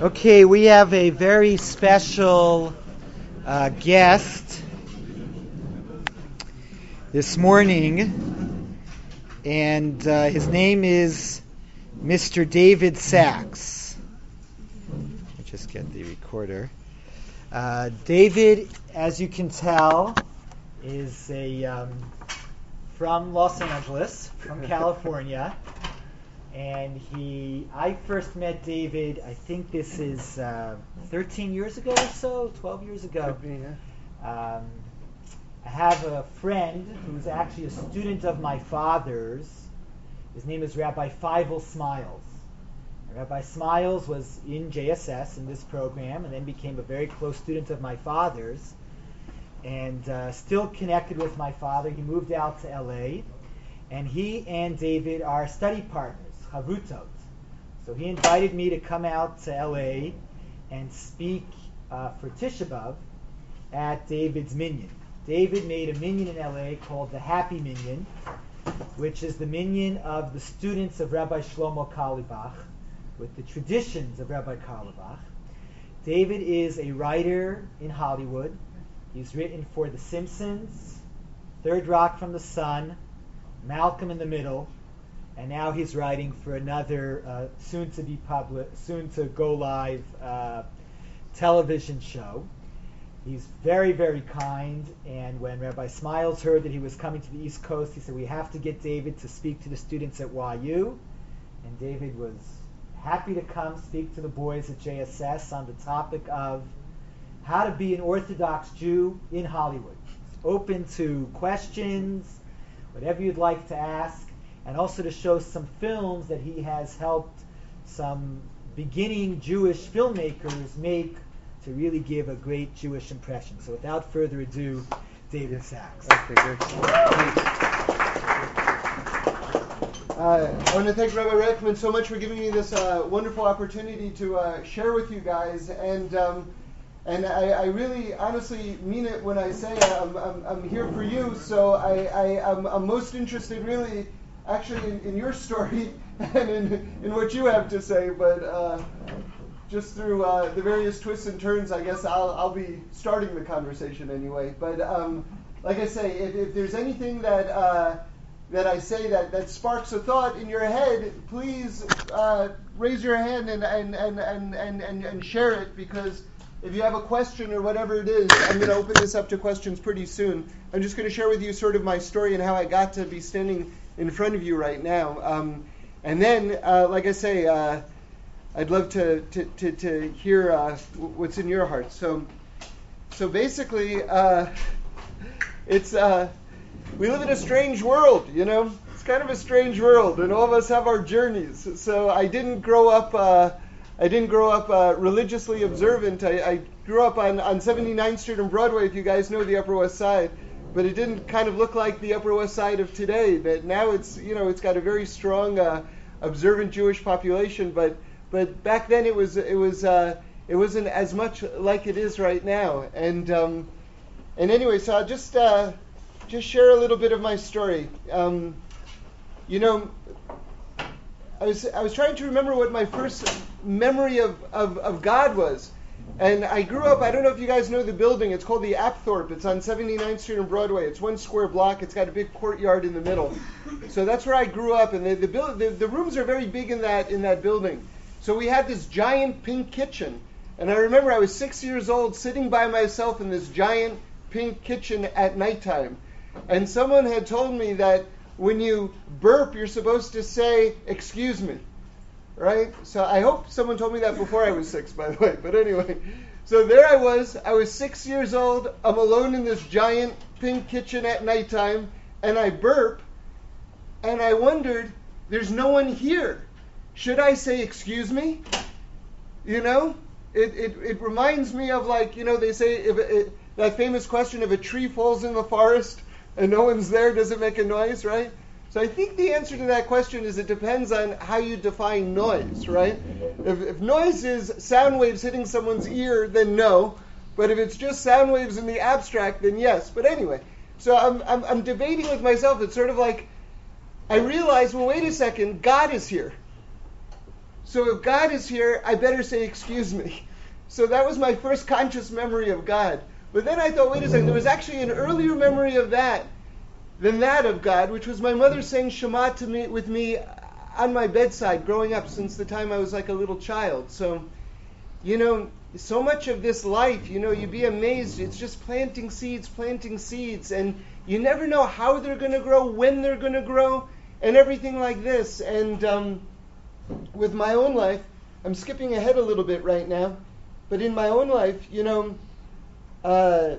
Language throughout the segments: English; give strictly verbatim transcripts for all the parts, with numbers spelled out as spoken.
Okay, we have a very special uh, guest this morning, and uh, his name is Mister David Sachs. Let me just get the recorder. Uh, David, as you can tell, is a um, from Los Angeles, from California. And he, I first met David, I think this is uh, thirteen years ago or so, twelve years ago. Could be, yeah. Um, I have a friend who's actually a student of my father's. His name is Rabbi Feivel Smiles. And Rabbi Smiles was in J S S in this program and then became a very close student of my father's and uh, still connected with my father. He moved out to L A and he and David are study partners. Havrutot. So he invited me to come out to L A and speak uh, for Tisha B'Av at David's Minyan. David made a minyan in L A called the Happy Minyan, which is the minyan of the students of Rabbi Shlomo Carlebach, with the traditions of Rabbi Carlebach. David is a writer in Hollywood. He's written for The Simpsons, Third Rock from the Sun, Malcolm in the Middle, and now he's writing for another uh, soon-to-be public, soon-to-go live uh, television show. He's very, very kind, and when Rabbi Smiles heard that he was coming to the East Coast, he said, we have to get David to speak to the students at Y U, and David was happy to come speak to the boys at J S S on the topic of how to be an Orthodox Jew in Hollywood. He's open to questions, whatever you'd like to ask, and also to show some films that he has helped some beginning Jewish filmmakers make to really give a great Jewish impression. So without further ado, David Sachs. Okay, great. Uh, I want to thank Rabbi Reichman so much for giving me this uh, wonderful opportunity to uh, share with you guys. And um, and I, I really honestly mean it when I say I'm, I'm, I'm here for you. So I, I, I'm, I'm most interested really actually in, in your story and in, in what you have to say, but uh, just through uh, the various twists and turns, I guess I'll, I'll be starting the conversation anyway. But um, like I say, if, if there's anything that uh, that I say that, that sparks a thought in your head, please uh, raise your hand and and, and, and, and, and and share it, because if you have a question or whatever it is, I'm going to open this up to questions pretty soon. I'm just going to share with you sort of my story and how I got to be standing in front of you right now. Um, and then, uh, like I say, uh, I'd love to to, to, to hear uh, what's in your heart. So, so basically, uh, it's uh, we live in a strange world, you know. It's kind of a strange world, and all of us have our journeys. So I didn't grow up. Uh, I didn't grow up uh, religiously observant. I, I grew up on, on seventy-ninth Street and Broadway, if you guys know the Upper West Side. But it didn't kind of look like the Upper West Side of today. That now it's, you know, it's got a very strong uh, observant Jewish population. But but back then it was it was uh, it wasn't as much like it is right now. And um, and anyway, so I'll just uh, just share a little bit of my story. Um, you know, I was I was trying to remember what my first memory of, of, of God was. And I grew up, I don't know if you guys know the building, it's called the Apthorpe. It's on seventy-ninth Street and Broadway. It's one square block. It's got a big courtyard in the middle. So that's where I grew up, and the the, build, the the rooms are very big in that in that building. So we had this giant pink kitchen. And I remember I was six years old sitting by myself in this giant pink kitchen at nighttime. And someone had told me that when you burp, you're supposed to say, "Excuse me." Right? So I hope someone told me that before I was six, by the way. But anyway, so there I was. I was six years old. I'm alone in this giant pink kitchen at nighttime, and I burp, and I wondered, there's no one here. Should I say, "Excuse me"? You know? It it, it reminds me of, like, you know, they say if it, that famous question, if a tree falls in the forest and no one's there, does it make a noise, right? So I think the answer to that question is it depends on how you define noise, right? If, if noise is sound waves hitting someone's ear, then no. But if it's just sound waves in the abstract, then yes. But anyway, so I'm, I'm, I'm debating with myself. It's sort of like, I realize, well, wait a second, God is here. So if God is here, I better say, excuse me. So that was my first conscious memory of God. But then I thought, wait a second, there was actually an earlier memory of that than that of God, which was my mother saying Shema to me with me on my bedside growing up since the time I was like a little child. So, you know, so much of this life, you know, you'd be amazed. It's just planting seeds, planting seeds, and you never know how they're going to grow, when they're going to grow, and everything like this. And um, with my own life, I'm skipping ahead a little bit right now, but in my own life, you know, uh,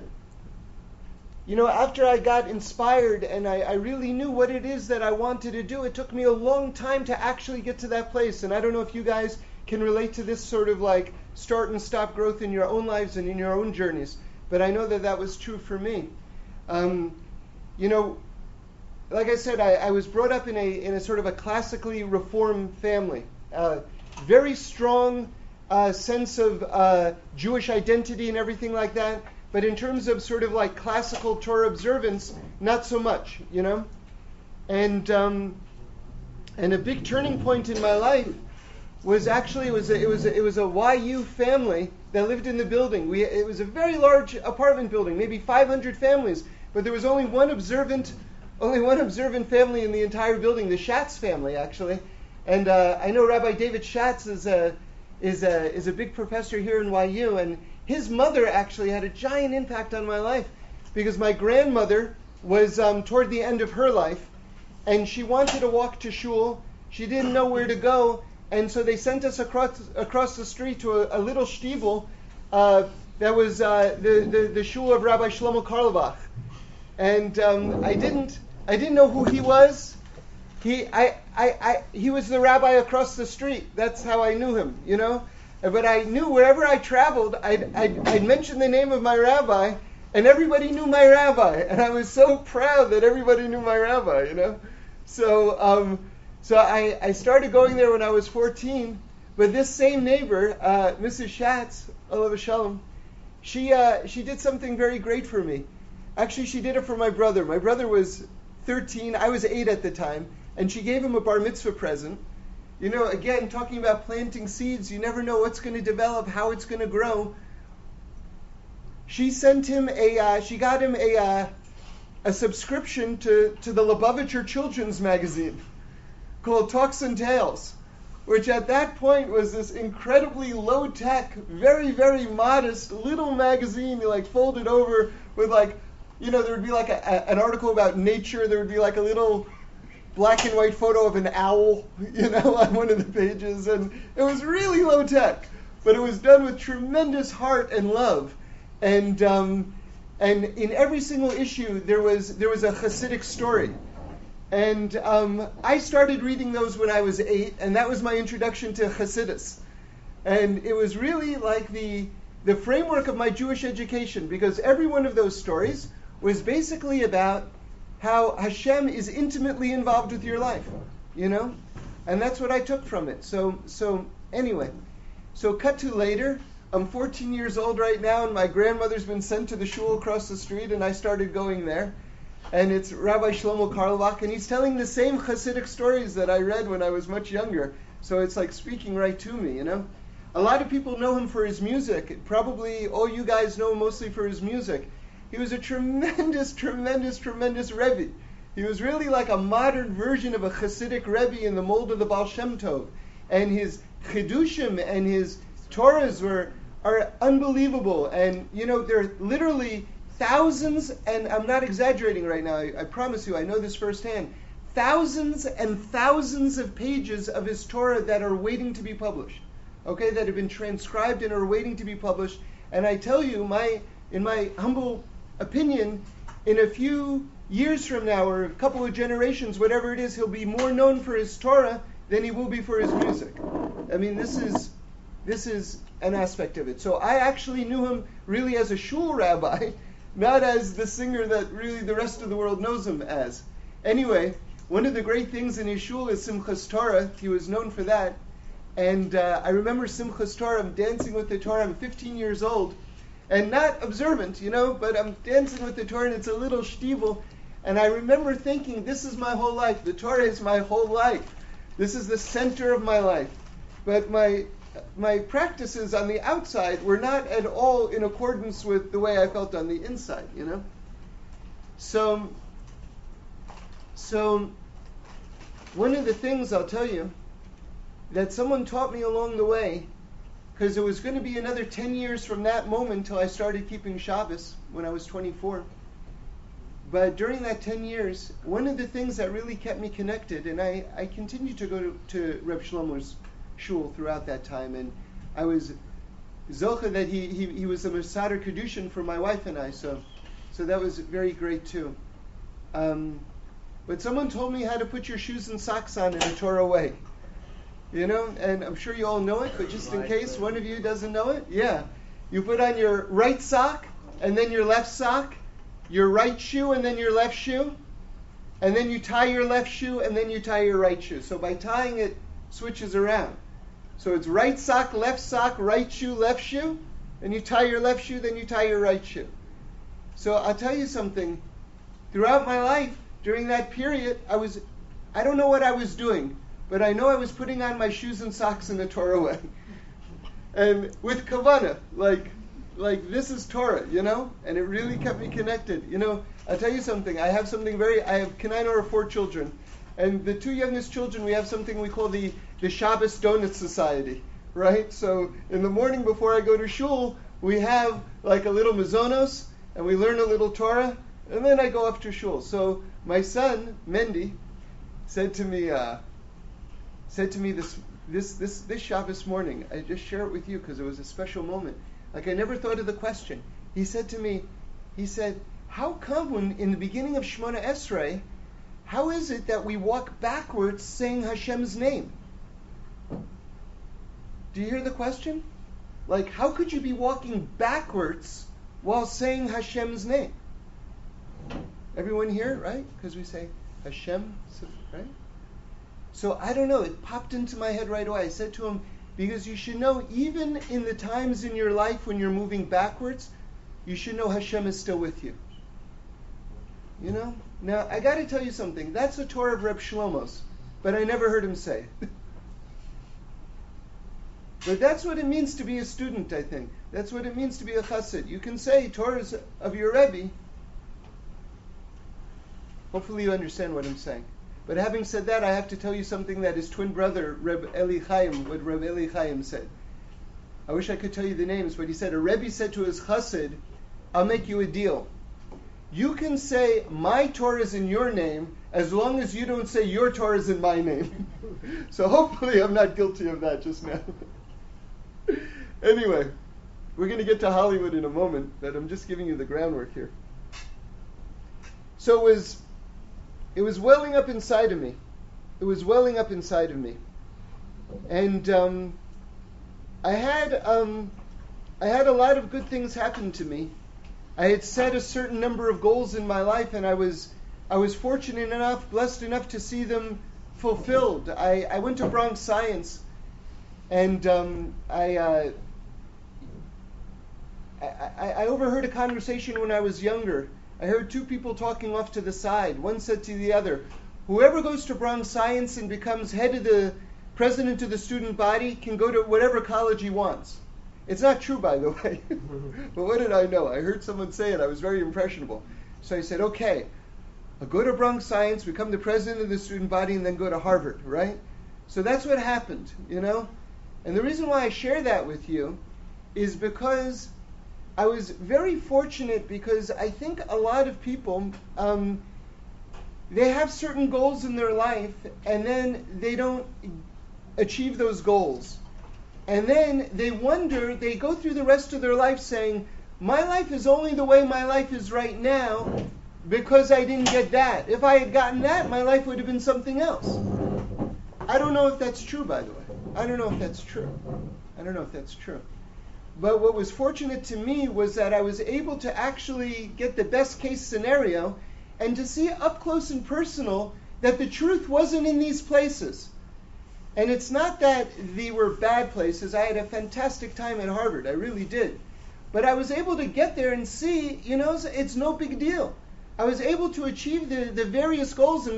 you know, after I got inspired and I, I really knew what it is that I wanted to do, it took me a long time to actually get to that place. And I don't know if you guys can relate to this sort of like start and stop growth in your own lives and in your own journeys, but I know that that was true for me. Um, you know, like I said, I, I was brought up in a in a sort of a classically reformed family. Uh, very strong uh, sense of uh, Jewish identity and everything like that. But in terms of sort of like classical Torah observance, not so much, you know. And um, and a big turning point in my life was actually it was a, it was a, it was a Y U family that lived in the building. We it was a very large apartment building, maybe five hundred families, but there was only one observant only one observant family in the entire building, the Schatz family actually. And uh, I know Rabbi David Schatz is a is a is a big professor here in Y U, and his mother actually had a giant impact on my life because my grandmother was um, toward the end of her life, and she wanted to walk to shul. She didn't know where to go, and so they sent us across across the street to a, a little shtivel uh, that was uh, the, the the shul of Rabbi Shlomo Karlbach. And um, I didn't I didn't know who he was. He I, I, I he was the rabbi across the street. That's how I knew him, you know. But I knew wherever I traveled, I'd, I'd, I'd mention the name of my rabbi, and everybody knew my rabbi. And I was so proud that everybody knew my rabbi, you know. So um, so I, I started going there when I was fourteen. But this same neighbor, uh, Missus Schatz, Olav Shalom, she uh, she did something very great for me. Actually, she did it for my brother. My brother was thirteen. I was eight at the time. And she gave him a bar mitzvah present. You know, again, talking about planting seeds, you never know what's going to develop, how it's going to grow. She sent him a, uh, she got him a uh, a subscription to, to the Lubavitcher children's magazine called Talks and Tales, which at that point was this incredibly low-tech, very, very modest little magazine, you like folded over with like, you know, there would be like a, a, an article about nature, there would be like a little black and white photo of an owl, you know, on one of the pages, and it was really low tech, but it was done with tremendous heart and love, and um, and in every single issue there was there was a Hasidic story, and um, I started reading those when I was eight, and that was my introduction to Hasidus, and it was really like the the framework of my Jewish education, because every one of those stories was basically about how Hashem is intimately involved with your life, you know? And that's what I took from it. So so anyway, so cut to later. I'm fourteen years old right now, and my grandmother's been sent to the shul across the street, and I started going there. And it's Rabbi Shlomo Karlbach, and he's telling the same Hasidic stories that I read when I was much younger. So it's like speaking right to me, you know? A lot of people know him for his music. Probably all you guys know him mostly for his music. He was a tremendous, tremendous, tremendous Rebbe. He was really like a modern version of a Hasidic Rebbe in the mold of the Baal Shem Tov. And his Chidushim and his Torahs were are unbelievable. And, you know, there are literally thousands, and I'm not exaggerating right now, I, I promise you, I know this firsthand, thousands and thousands of pages of his Torah that are waiting to be published. Okay, that have been transcribed and are waiting to be published. And I tell you, my in my humble opinion, in a few years from now, or a couple of generations, whatever it is, he'll be more known for his Torah than he will be for his music. I mean, this is this is an aspect of it. So I actually knew him really as a shul rabbi, not as the singer that really the rest of the world knows him as. Anyway, one of the great things in his shul is Simchas Torah. He was known for that. And uh, I remember Simchas Torah, I'm dancing with the Torah, I'm fifteen years old, and not observant, you know, but I'm dancing with the Torah, and it's a little shtivel, and I remember thinking, this is my whole life, the Torah is my whole life, this is the center of my life. but my my practices on the outside were not at all in accordance with the way I felt on the inside, you know? So, so one of the things I'll tell you that someone taught me along the way, because it was going to be another ten years from that moment till I started keeping Shabbos when I was twenty-four. But during that ten years, one of the things that really kept me connected, and I, I continued to go to, to Reb Shlomo's shul throughout that time, and I was zocha that he, he, he was a Mesader Kedushin for my wife and I, so so that was very great too. Um, but someone told me how to put your shoes and socks on in a Torah way. You know, and I'm sure you all know it, but just in case one of you doesn't know it, yeah. You put on your right sock, and then your left sock, your right shoe, and then your left shoe, and then you tie your left shoe, and then you tie your right shoe. So by tying it, switches around. So it's right sock, left sock, right shoe, left shoe, and you tie your left shoe, then you tie your right shoe. So I'll tell you something. Throughout my life, during that period, I was, I don't know what I was doing, but I know I was putting on my shoes and socks in the Torah way. And with kavanah, like, like this is Torah, you know? And it really kept me connected. You know, I'll tell you something. I have something very, I have, Kenai or four children. And the two youngest children, we have something we call the, the Shabbos Donut Society, right? So in the morning before I go to shul, we have like a little mazonos, and we learn a little Torah, and then I go up to shul. So my son, Mendy, said to me, uh, said to me this this this this Shabbos morning, I just share it with you because it was a special moment. Like I never thought of the question. He said to me, he said, how come when in the beginning of Shemona Esrei, how is it that we walk backwards saying Hashem's name? Do you hear the question? Like, how could you be walking backwards while saying Hashem's name? Everyone here, right? Because we say Hashem, right? So I don't know, it popped into my head right away. I said to him, because you should know, even in the times in your life when you're moving backwards, you should know Hashem is still with you. You know? Now, I got to tell you something. That's the Torah of Reb Shlomo's, but I never heard him say it. But that's what it means to be a student, I think. That's what it means to be a chassid. You can say Torahs of your Rebbe. Hopefully you understand what I'm saying. But having said that, I have to tell you something that his twin brother, Reb Eli Chaim, what Reb Eli Chaim said. I wish I could tell you the names, but he said, a Rebbe said to his chassid, I'll make you a deal. You can say, my Torah is in your name, as long as you don't say your Torah is in my name. So hopefully I'm not guilty of that just now. Anyway, we're going to get to Hollywood in a moment, but I'm just giving you the groundwork here. So it was, it was welling up inside of me. It was welling up inside of me. And um, I had um, I had a lot of good things happen to me. I had set a certain number of goals in my life, and I was I was fortunate enough, blessed enough to see them fulfilled. I, I went to Bronx Science, and um, I, uh, I I overheard a conversation when I was younger. I heard two people talking off to the side. One said to the other, whoever goes to Bronx Science and becomes head of the president of the student body can go to whatever college he wants. It's not true, by the way. But what did I know? I heard someone say it. I was very impressionable. So I said, okay, I'll go to Bronx Science, become the president of the student body, and then go to Harvard, right? So that's what happened, you know? And the reason why I share that with you is because I was very fortunate, because I think a lot of people, um, they have certain goals in their life, and then they don't achieve those goals. And then they wonder, they go through the rest of their life saying, my life is only the way my life is right now because I didn't get that. If I had gotten that, my life would have been something else. I don't know if that's true, by the way. I don't know if that's true. I don't know if that's true. But what was fortunate to me was that I was able to actually get the best case scenario and to see up close and personal that the truth wasn't in these places. And it's not that they were bad places. I had a fantastic time at Harvard. I really did. But I was able to get there and see, you know, it's no big deal. I was able to achieve the, the various goals and go,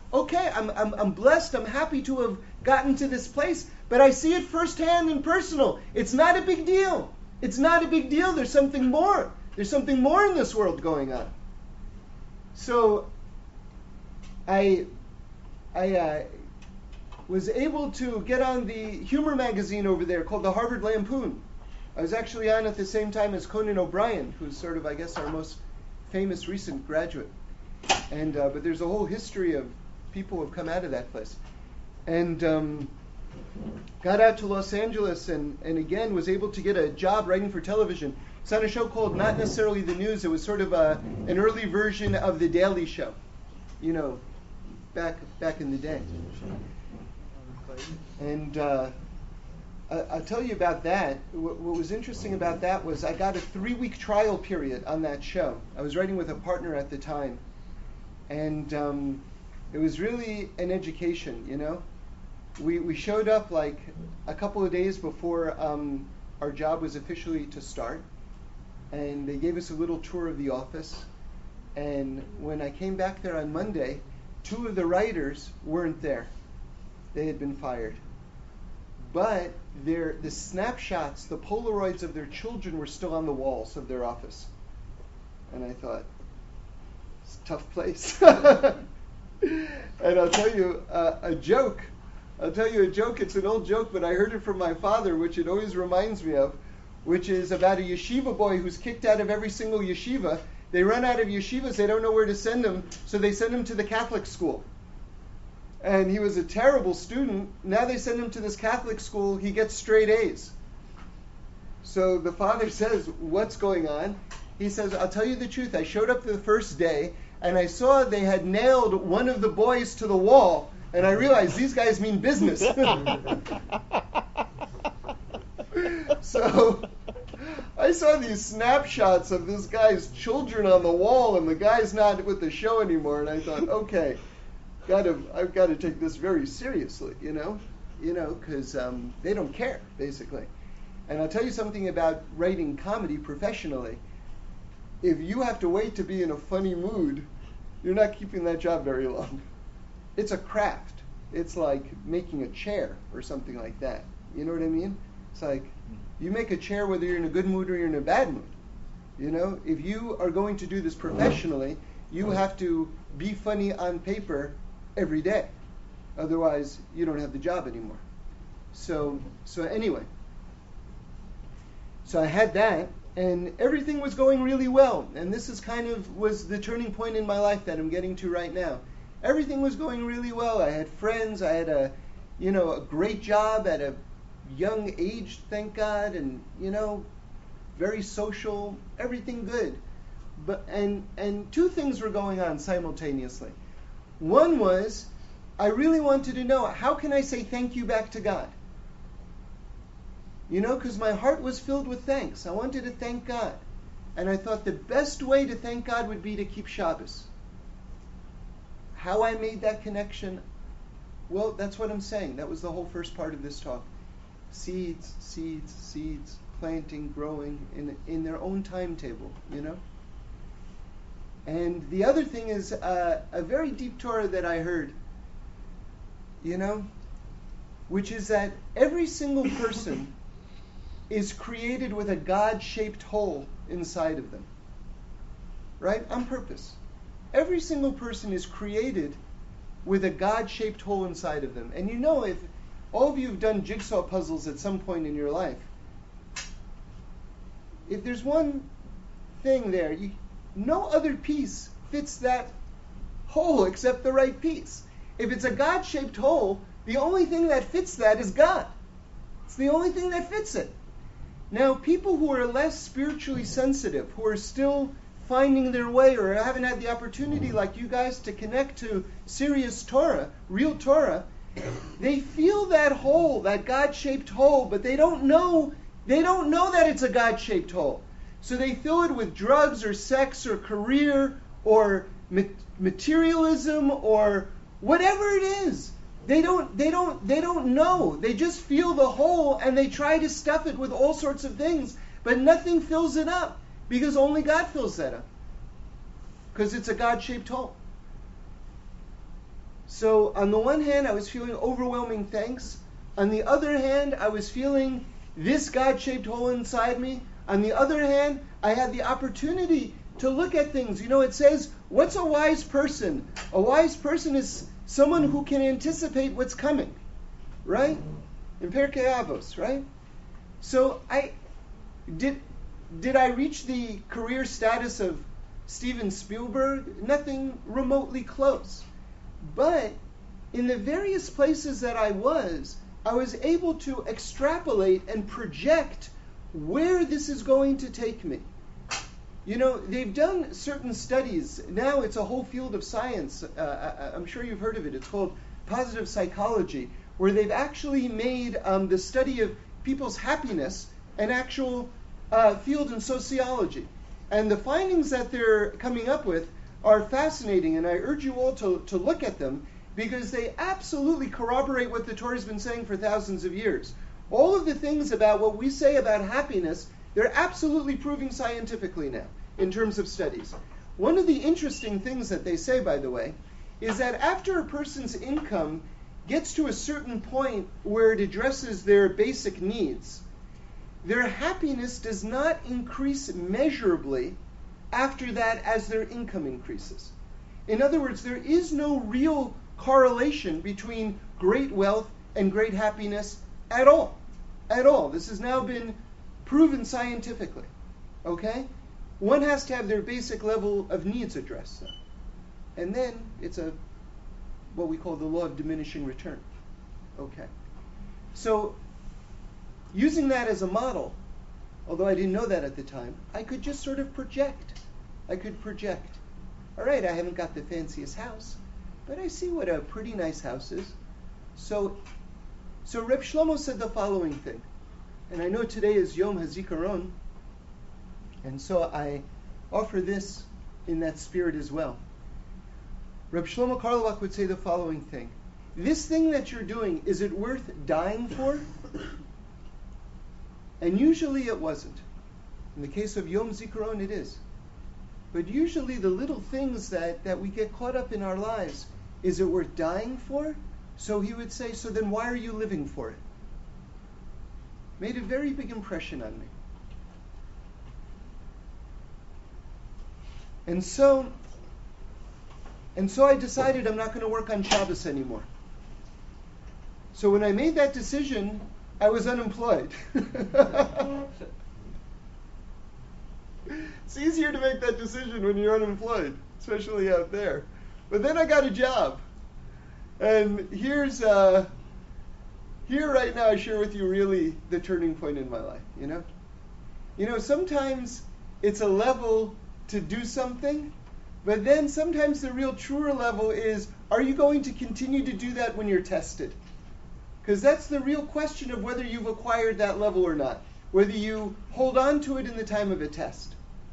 okay, I'm, I'm, I'm blessed, I'm happy to have gotten to this place, but I see it firsthand and personal. It's not a big deal. It's not a big deal. There's something more. There's something more in this world going on. So I, I uh, was able to get on the humor magazine over there called the Harvard Lampoon. I was actually on at the same time as Conan O'Brien, who's sort of, I guess, our most famous recent graduate. And uh, but there's a whole history of people who have come out of that place. And um, got out to Los Angeles and, and again was able to get a job writing for television. It's on a show called Not Necessarily the News. It was sort of a, an early version of The Daily Show, you know, back back in the day. And uh, I, I'll tell you about that. What, what was interesting about that was I got a three-week trial period on that show. I was writing with a partner at the time. And um, it was really an education, you know. We we showed up like a couple of days before um, our job was officially to start. And they gave us a little tour of the office. And when I came back there on Monday, two of the writers weren't there. They had been fired. But their the snapshots, the Polaroids of their children were still on the walls of their office. And I thought, it's a tough place. And I'll tell you uh, a joke. I'll tell you a joke. It's an old joke, but I heard it from my father, which it always reminds me of, which is about a yeshiva boy who's kicked out of every single yeshiva. They run out of yeshivas. They don't know where to send him, so they send him to the Catholic school. And he was a terrible student. Now they send him to this Catholic school. He gets straight A's. So the father says, what's going on? He says, I'll tell you the truth. I showed up the first day, and I saw they had nailed one of the boys to the wall, and I realized these guys mean business. So I saw these snapshots of this guy's children on the wall, and the guy's not with the show anymore, and I thought, okay, gotta, I've got to take this very seriously, you know, you know, because um, they don't care, basically. And I'll tell you something about writing comedy professionally. If you have to wait to be in a funny mood, you're not keeping that job very long. It's a craft. It's like making a chair or something like that. You know what I mean? It's like you make a chair whether you're in a good mood or you're in a bad mood. You know, if you are going to do this professionally, you have to be funny on paper every day. Otherwise, you don't have the job anymore. So, so anyway. So I had that, and everything was going really well. And this is kind of was the turning point in my life that I'm getting to right now. Everything was going really well. I had friends. I had a, you know, a great job at a young age, thank God, and you know, very social. Everything good. But and and two things were going on simultaneously. One was, I really wanted to know, how can I say thank you back to God? You know, because my heart was filled with thanks. I wanted to thank God. And I thought the best way to thank God would be to keep Shabbos. How I made that connection, well, that's what I'm saying. That was the whole first part of this talk. Seeds, seeds, seeds, planting, growing in in their own timetable, you know? And the other thing is uh, a very deep Torah that I heard, you know, which is that every single person is created with a God-shaped hole inside of them, right? On purpose. Every single person is created with a God-shaped hole inside of them. And you know, if all of you have done jigsaw puzzles at some point in your life, if there's one thing there, you, no other piece fits that hole except the right piece. If it's a God-shaped hole, the only thing that fits that is God. It's the only thing that fits it. Now, people who are less spiritually sensitive, who are still finding their way or haven't had the opportunity like you guys to connect to serious Torah, real Torah, they feel that hole, that God-shaped hole, but they don't know, they don't know that it's a God-shaped hole. So they fill it with drugs or sex or career or ma- materialism or whatever it is. They don't, they don't, they don't know. They just feel the hole and they try to stuff it with all sorts of things, but nothing fills it up because only God fills that up. Because it's a God-shaped hole. So on the one hand, I was feeling overwhelming thanks. On the other hand, I was feeling this God-shaped hole inside me. On the other hand, I had the opportunity to look at things. You know, it says, what's a wise person? A wise person is someone who can anticipate what's coming, right? In Pirkei Avos, right? So I did. Did I reach the career status of Steven Spielberg? Nothing remotely close. But in the various places that I was, I was able to extrapolate and project where this is going to take me. You know, they've done certain studies. Now it's a whole field of science. Uh, I, I'm sure you've heard of it. It's called positive psychology, where they've actually made um, the study of people's happiness an actual uh, field in sociology. And the findings that they're coming up with are fascinating, and I urge you all to, to look at them, because they absolutely corroborate what the Torah has been saying for thousands of years. All of the things about what we say about happiness, they're absolutely proving scientifically now, in terms of studies. One of the interesting things that they say, by the way, is that after a person's income gets to a certain point where it addresses their basic needs, their happiness does not increase measurably after that as their income increases. In other words, there is no real correlation between great wealth and great happiness at all. At all. This has now been proven scientifically. Okay? One has to have their basic level of needs addressed. Though. And then it's a what we call the law of diminishing return. Okay. So, using that as a model, although I didn't know that at the time, I could just sort of project. I could project. All right, I haven't got the fanciest house, but I see what a pretty nice house is. So, so Reb Shlomo said the following thing, and I know today is Yom HaZikaron, and so I offer this in that spirit as well. Reb Shlomo Karlovac would say the following thing: this thing that you're doing, is it worth dying for? And usually it wasn't. In the case of Yom Zikaron, it is. But usually the little things that, that we get caught up in our lives, is it worth dying for? So he would say, so then why are you living for it? Made a very big impression on me. And so, and so I decided I'm not going to work on Shabbos anymore. So when I made that decision, I was unemployed. It's easier to make that decision when you're unemployed, especially out there. But then I got a job. And here's, uh, here right now I share with you really the turning point in my life, you know? You know, sometimes it's a level to do something, but then sometimes the real truer level is, are you going to continue to do that when you're tested? Because that's the real question of whether you've acquired that level or not. Whether you hold on to it in the time of a test.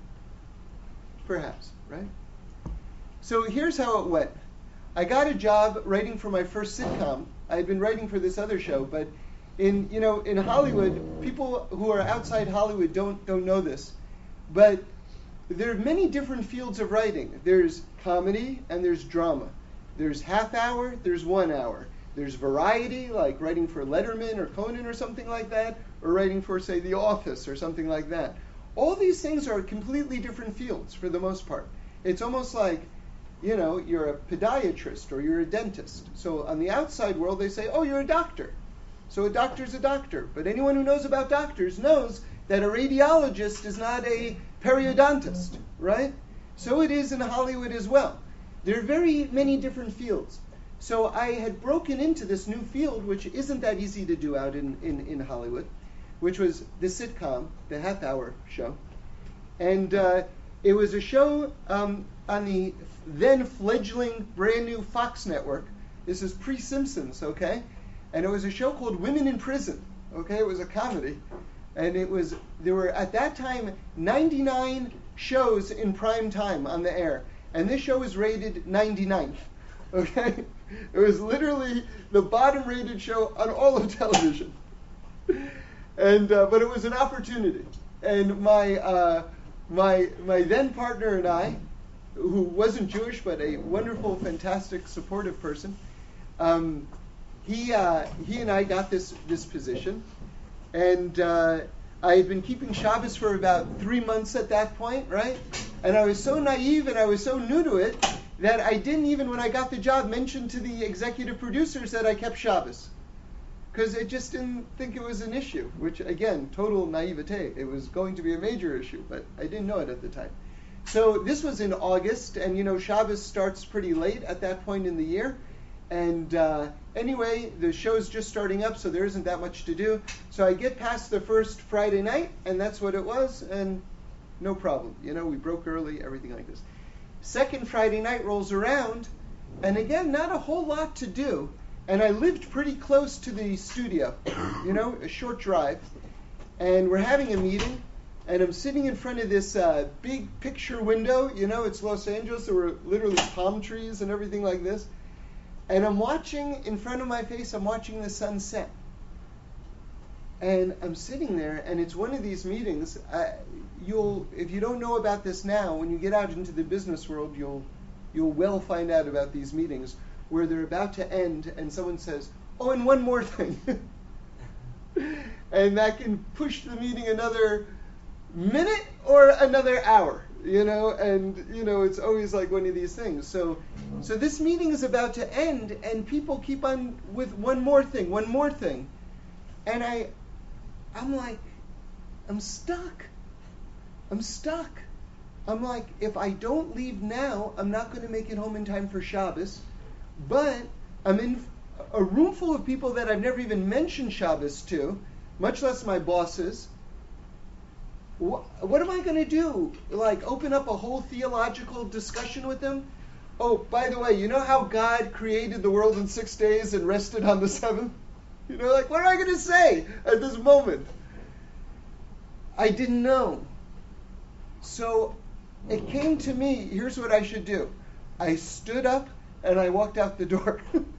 Perhaps, right? So here's how it went. I got a job writing for my first sitcom. I had been writing for this other show, but in you know in Hollywood, people who are outside Hollywood don't don't know this. But there are many different fields of writing. There's comedy and there's drama. There's half hour, there's one hour. There's variety, like writing for Letterman or Conan or something like that, or writing for, say, The Office or something like that. All these things are completely different fields for the most part. It's almost like, you know, you're a podiatrist or you're a dentist. So on the outside world, they say, oh, you're a doctor. So a doctor's a doctor. But anyone who knows about doctors knows that a radiologist is not a periodontist, right? So it is in Hollywood as well. There are very many different fields. So I had broken into this new field, which isn't that easy to do out in, in, in Hollywood, which was the sitcom, the half-hour show. And uh, it was a show um, on the then fledgling, brand new Fox network. This is pre-Simpsons, okay? And it was a show called Women in Prison, okay? It was a comedy. And it was, there were, at that time, ninety-nine shows in prime time on the air. And this show was rated ninety-ninth, okay? It was literally the bottom-rated show on all of television. And uh, but it was an opportunity. And my uh, my my then partner and I, who wasn't Jewish but a wonderful, fantastic, supportive person, um, he uh, he and I got this this position, and uh, I had been keeping Shabbos for about three months at that point, right? And I was so naive and I was so new to it that I didn't even, when I got the job, mention to the executive producers that I kept Shabbos. Because I just didn't think it was an issue, which, again, total naivete. It was going to be a major issue, but I didn't know it at the time. So this was in August, and, you know, Shabbos starts pretty late at that point in the year. And uh, anyway, the show's just starting up, so there isn't that much to do. So I get past the first Friday night, and that's what it was, and no problem. You know, we broke early, everything like this. Second Friday night rolls around, and again, not a whole lot to do. And I lived pretty close to the studio, you know, a short drive. And we're having a meeting, and I'm sitting in front of this uh, big picture window. You know, it's Los Angeles. There were literally palm trees and everything like this. And I'm watching, in front of my face, I'm watching the sunset. And I'm sitting there, and it's one of these meetings. Uh, you'll, if you don't know about this now, when you get out into the business world, you'll, you'll well find out about these meetings where they're about to end, and someone says, "Oh, and one more thing," and that can push the meeting another minute or another hour. You know, and you know, it's always like one of these things. So, so this meeting is about to end, and people keep on with one more thing, one more thing, and I. I'm like, I'm stuck. I'm stuck. I'm like, if I don't leave now, I'm not going to make it home in time for Shabbos. But I'm in a room full of people that I've never even mentioned Shabbos to, much less my bosses. What, what am I going to do? Like, open up a whole theological discussion with them? Oh, by the way, you know how God created the world in six days and rested on the seventh? You know, like, what am I going to say at this moment? I didn't know. So it came to me, here's what I should do. I stood up and I walked out the door.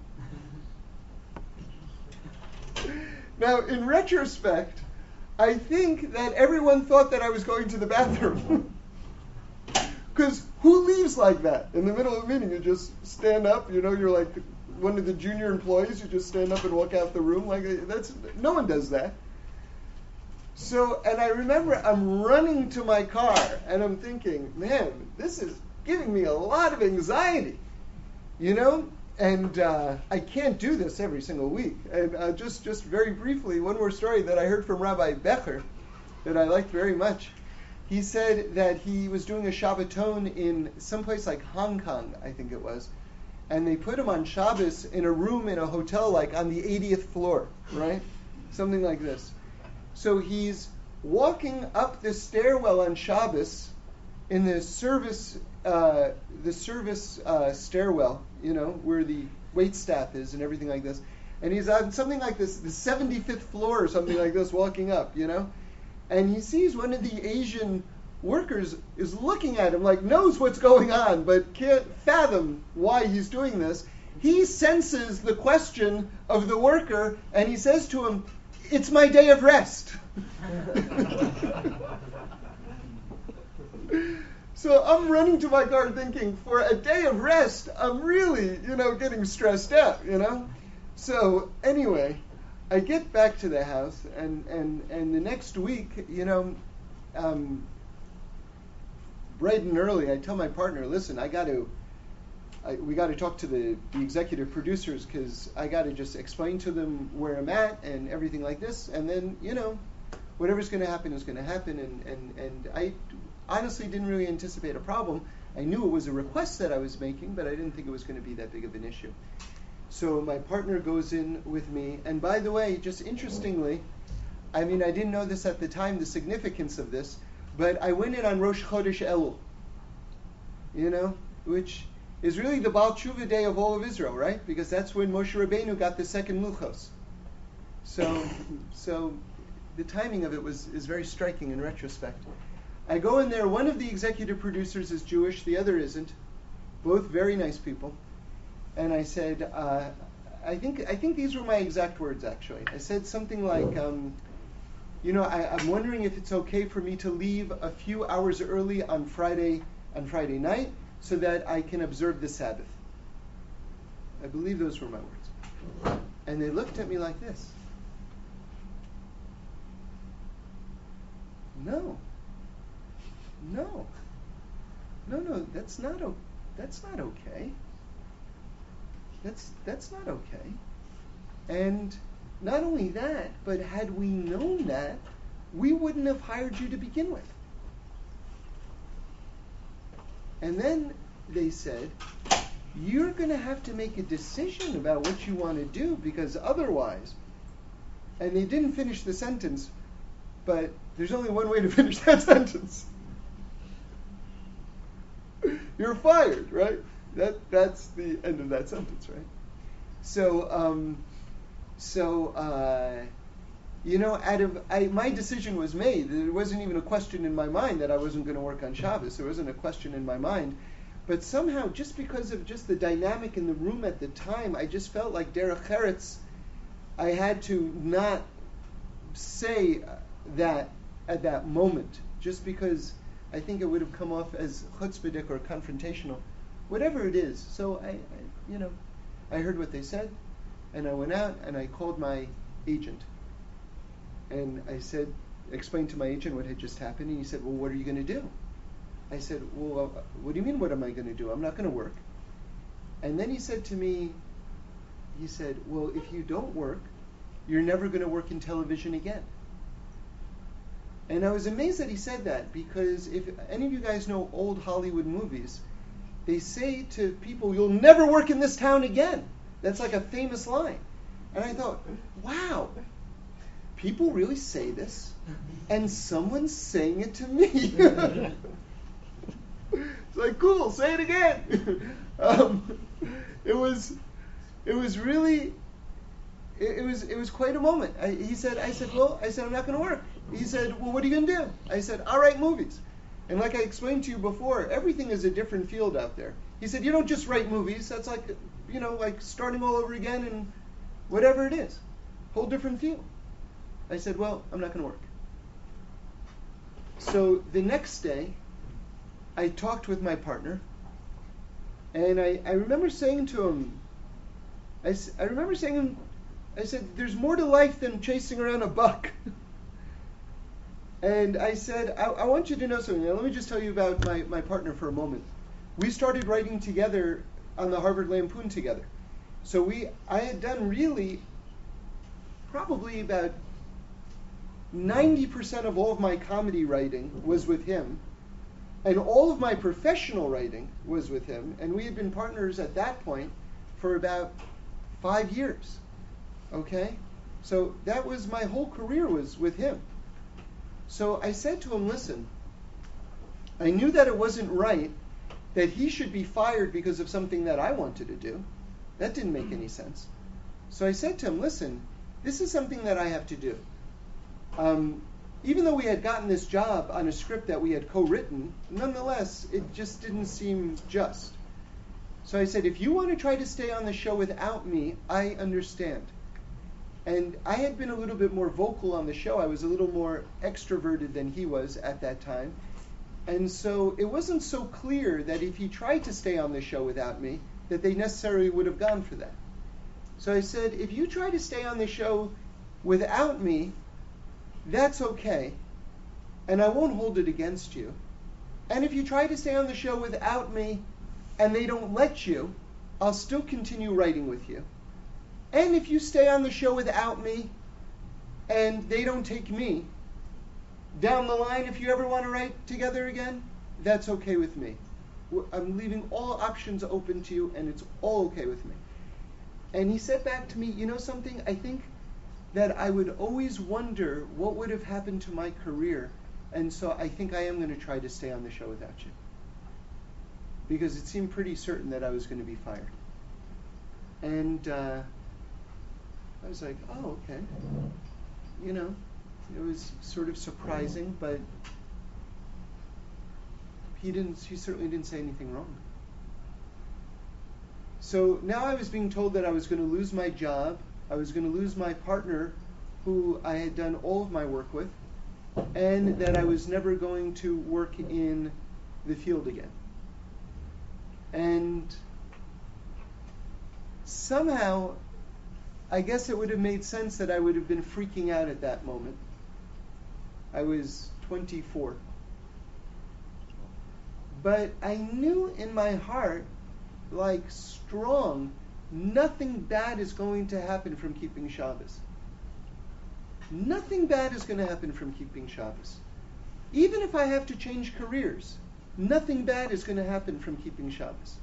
Now, in retrospect, I think that everyone thought that I was going to the bathroom. Because who leaves like that? In the middle of a meeting, you just stand up, you know, you're like one of the junior employees, you just stand up and walk out the room. Like, that's, no one does that. So, and I remember I'm running to my car, and I'm thinking, man, this is giving me a lot of anxiety, you know? And uh, I can't do this every single week. And uh, just, just very briefly, one more story that I heard from Rabbi Becher that I liked very much. He said that he was doing a Shabbaton in someplace like Hong Kong, I think it was, and they put him on Shabbos in a room in a hotel, like on the eightieth floor, right? Something like this. So he's walking up the stairwell on Shabbos in the service, uh, the service uh, stairwell, you know, where the wait staff is and everything like this. And he's on something like this, the seventy-fifth floor or something like this, walking up, you know. And he sees one of the Asian workers is looking at him, like knows what's going on, but can't fathom why he's doing this. He senses the question of the worker, and he says to him, "It's my day of rest." So I'm running to my car thinking, for a day of rest, I'm really, you know, getting stressed out, you know? So anyway, I get back to the house, and, and, and the next week, you know, um, bright and early, I tell my partner, listen, I got to, I, we got to talk to the, the executive producers, because I got to just explain to them where I'm at and everything like this, and then, you know, whatever's going to happen is going to happen. And, and, and I honestly didn't really anticipate a problem. I knew it was a request that I was making, but I didn't think it was going to be that big of an issue. So my partner goes in with me, and by the way, just interestingly, I mean, I didn't know this at the time, the significance of this, but I went in on Rosh Chodesh Elul, you know, which is really the Baal Tshuva day of all of Israel, right? Because that's when Moshe Rabbeinu got the second Luchos. So, so the timing of it was is very striking in retrospect. I go in there, one of the executive producers is Jewish, the other isn't, both very nice people. And I said, uh, I think I think these were my exact words, actually. I said something like, um, you know, I, I'm wondering if it's okay for me to leave a few hours early on Friday on Friday night so that I can observe the Sabbath. I believe those were my words. And they looked at me like this. No. No. No, no, that's not o- that's not okay. That's that's not okay. And not only that, but had we known that, we wouldn't have hired you to begin with. And then they said, you're going to have to make a decision about what you want to do, because otherwise, and they didn't finish the sentence, but there's only one way to finish that sentence. You're fired, right? That that's the end of that sentence, right? So, um, so uh, you know, out of I, my decision was made. There wasn't even a question in my mind that I wasn't going to work on Shabbos. There wasn't a question in my mind. But somehow, just because of just the dynamic in the room at the time, I just felt like derech eretz, I had to not say that at that moment, just because I think it would have come off as chutzpahdik or confrontational, whatever it is. So I, I, you know, I heard what they said, and I went out and I called my agent, and I said, explained to my agent what had just happened, and he said, well, what are you going to do? I said, well, uh, what do you mean, what am I going to do? I'm not going to work. And then he said to me, he said, well, if you don't work, you're never going to work in television again. And I was amazed that he said that, because if any of you guys know old Hollywood movies, they say to people, you'll never work in this town again. That's like a famous line. And I thought, wow, people really say this, and someone's saying it to me. It's like, cool, say it again. um, it was, it was really, it, it was, it was quite a moment. I, he said, I said, well, I said, I'm not going to work. He said, well, what are you going to do? I said, I'll write movies. And like I explained to you before, everything is a different field out there. He said, you don't just write movies. That's like, you know, like starting all over again and whatever it is. Whole different field. I said, well, I'm not going to work. So the next day, I talked with my partner, and I, I remember saying to him, I, I remember saying to him, I said, there's more to life than chasing around a buck. And I said, I, I want you to know something. Now, let me just tell you about my, my partner for a moment. We started writing together on the Harvard Lampoon together. So we, I had done really probably about ninety percent of all of my comedy writing was with him. And all of my professional writing was with him. And we had been partners at that point for about five years. Okay? So that was, my whole career was with him. So I said to him, listen, I knew that it wasn't right that he should be fired because of something that I wanted to do. That didn't make any sense. So I said to him, listen, this is something that I have to do. Um, even though we had gotten this job on a script that we had co-written, nonetheless, it just didn't seem just. So I said, if you want to try to stay on the show without me, I understand. And I had been a little bit more vocal on the show. I was a little more extroverted than he was at that time. And so it wasn't so clear that if he tried to stay on the show without me, that they necessarily would have gone for that. So I said, if you try to stay on the show without me, that's okay. And I won't hold it against you. And if you try to stay on the show without me and they don't let you, I'll still continue writing with you. And if you stay on the show without me and they don't take me, down the line, if you ever want to write together again, that's okay with me. I'm leaving all options open to you, and it's all okay with me. And he said back to me, you know something? I think that I would always wonder what would have happened to my career, and so I think I am going to try to stay on the show without you. Because it seemed pretty certain that I was going to be fired. And uh, I was like, oh, okay. You know, it was sort of surprising, but he didn't. He certainly didn't say anything wrong. So now I was being told that I was going to lose my job. I was going to lose my partner, who I had done all of my work with, and that I was never going to work in the field again. And somehow I guess it would have made sense that I would have been freaking out at that moment. I was twenty-four. But I knew in my heart, like strong, nothing bad is going to happen from keeping Shabbos. Nothing bad is going to happen from keeping Shabbos. Even if I have to change careers, nothing bad is going to happen from keeping Shabbos.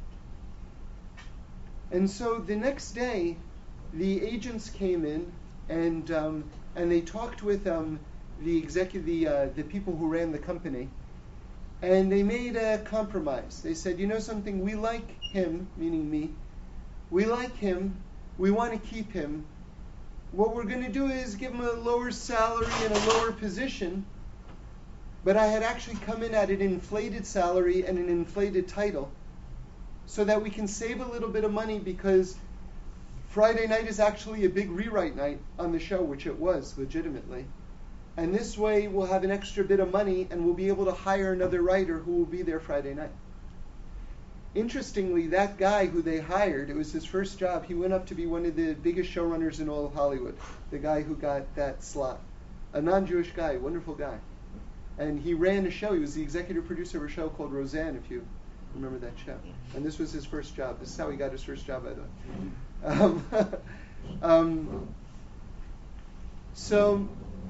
And so the next day, the agents came in and um, and they talked with um, the executive, the uh, the people who ran the company, and they made a compromise. They said, you know something, we like him, meaning me. We like him. We want to keep him. What we're going to do is give him a lower salary and a lower position. But I had actually come in at an inflated salary and an inflated title so that we can save a little bit of money, because Friday night is actually a big rewrite night on the show, which it was, legitimately. And this way we'll have an extra bit of money and we'll be able to hire another writer who will be there Friday night. Interestingly, that guy who they hired, it was his first job, he went up to be one of the biggest showrunners in all of Hollywood, the guy who got that slot. A non-Jewish guy, wonderful guy. And he ran a show, he was the executive producer of a show called Roseanne, if you remember that show. And this was his first job. This is how he got his first job, by the way. Um, um, so...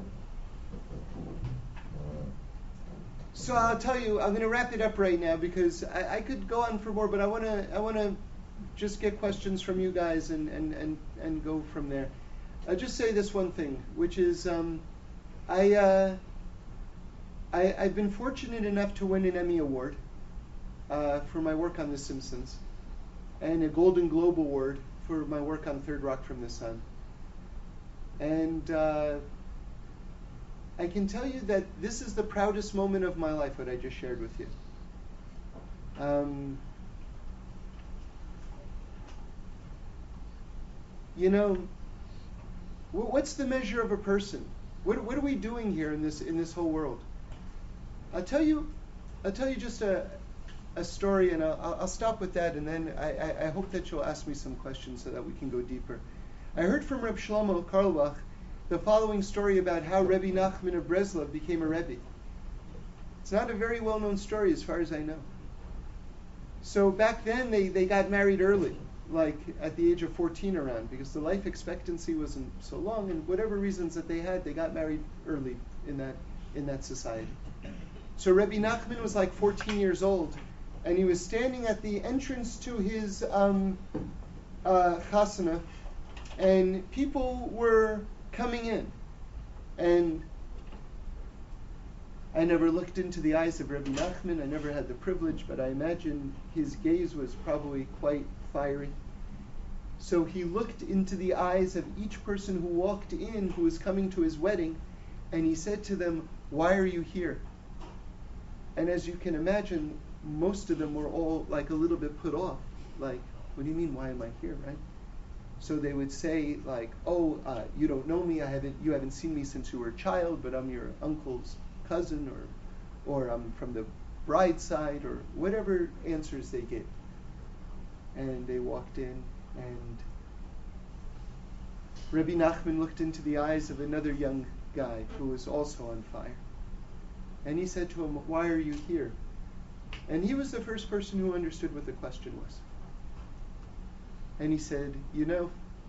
So I'll tell you, I'm going to wrap it up right now because I, I could go on for more, but I want to I want to just get questions from you guys and, and, and, and go from there. I'll just say this one thing, which is um, I, uh, I I've been fortunate enough to win an Emmy Award uh, for my work on The Simpsons, and a Golden Globe Award for my work on Third Rock from the Sun. And uh, I can tell you that this is the proudest moment of my life, what I just shared with you. Um, you know, wh- what's the measure of a person? What, what are we doing here in this in this whole world? I'll tell you, I'll tell you just a a story, and I'll, I'll stop with that, and then I, I, I hope that you'll ask me some questions so that we can go deeper. I heard from Reb Shlomo Carlebach the following story about how Rebbe Nachman of Breslov became a Rebbe. It's not a very well-known story as far as I know. So back then they, they got married early, like at the age of fourteen around, because the life expectancy wasn't so long, and whatever reasons that they had, they got married early in that in that society. So Rebbe Nachman was like fourteen years old, and he was standing at the entrance to his um, uh, chasana, and people were coming in, and I never looked into the eyes of Rebbe Nachman. I never had the privilege, but I imagine his gaze was probably quite fiery. So he looked into the eyes of each person who walked in, who was coming to his wedding, and he said to them, "Why are you here?" And as you can imagine, most of them were all like a little bit put off. Like, what do you mean, why am I here, right? So they would say, like, oh, uh, you don't know me, I haven't, you haven't seen me since you were a child, but I'm your uncle's cousin, or, or I'm from the bride's side, or whatever answers they gave. And they walked in, and Rebbe Nachman looked into the eyes of another young guy who was also on fire. And he said to him, "Why are you here?" And he was the first person who understood what the question was. And he said, "You know,"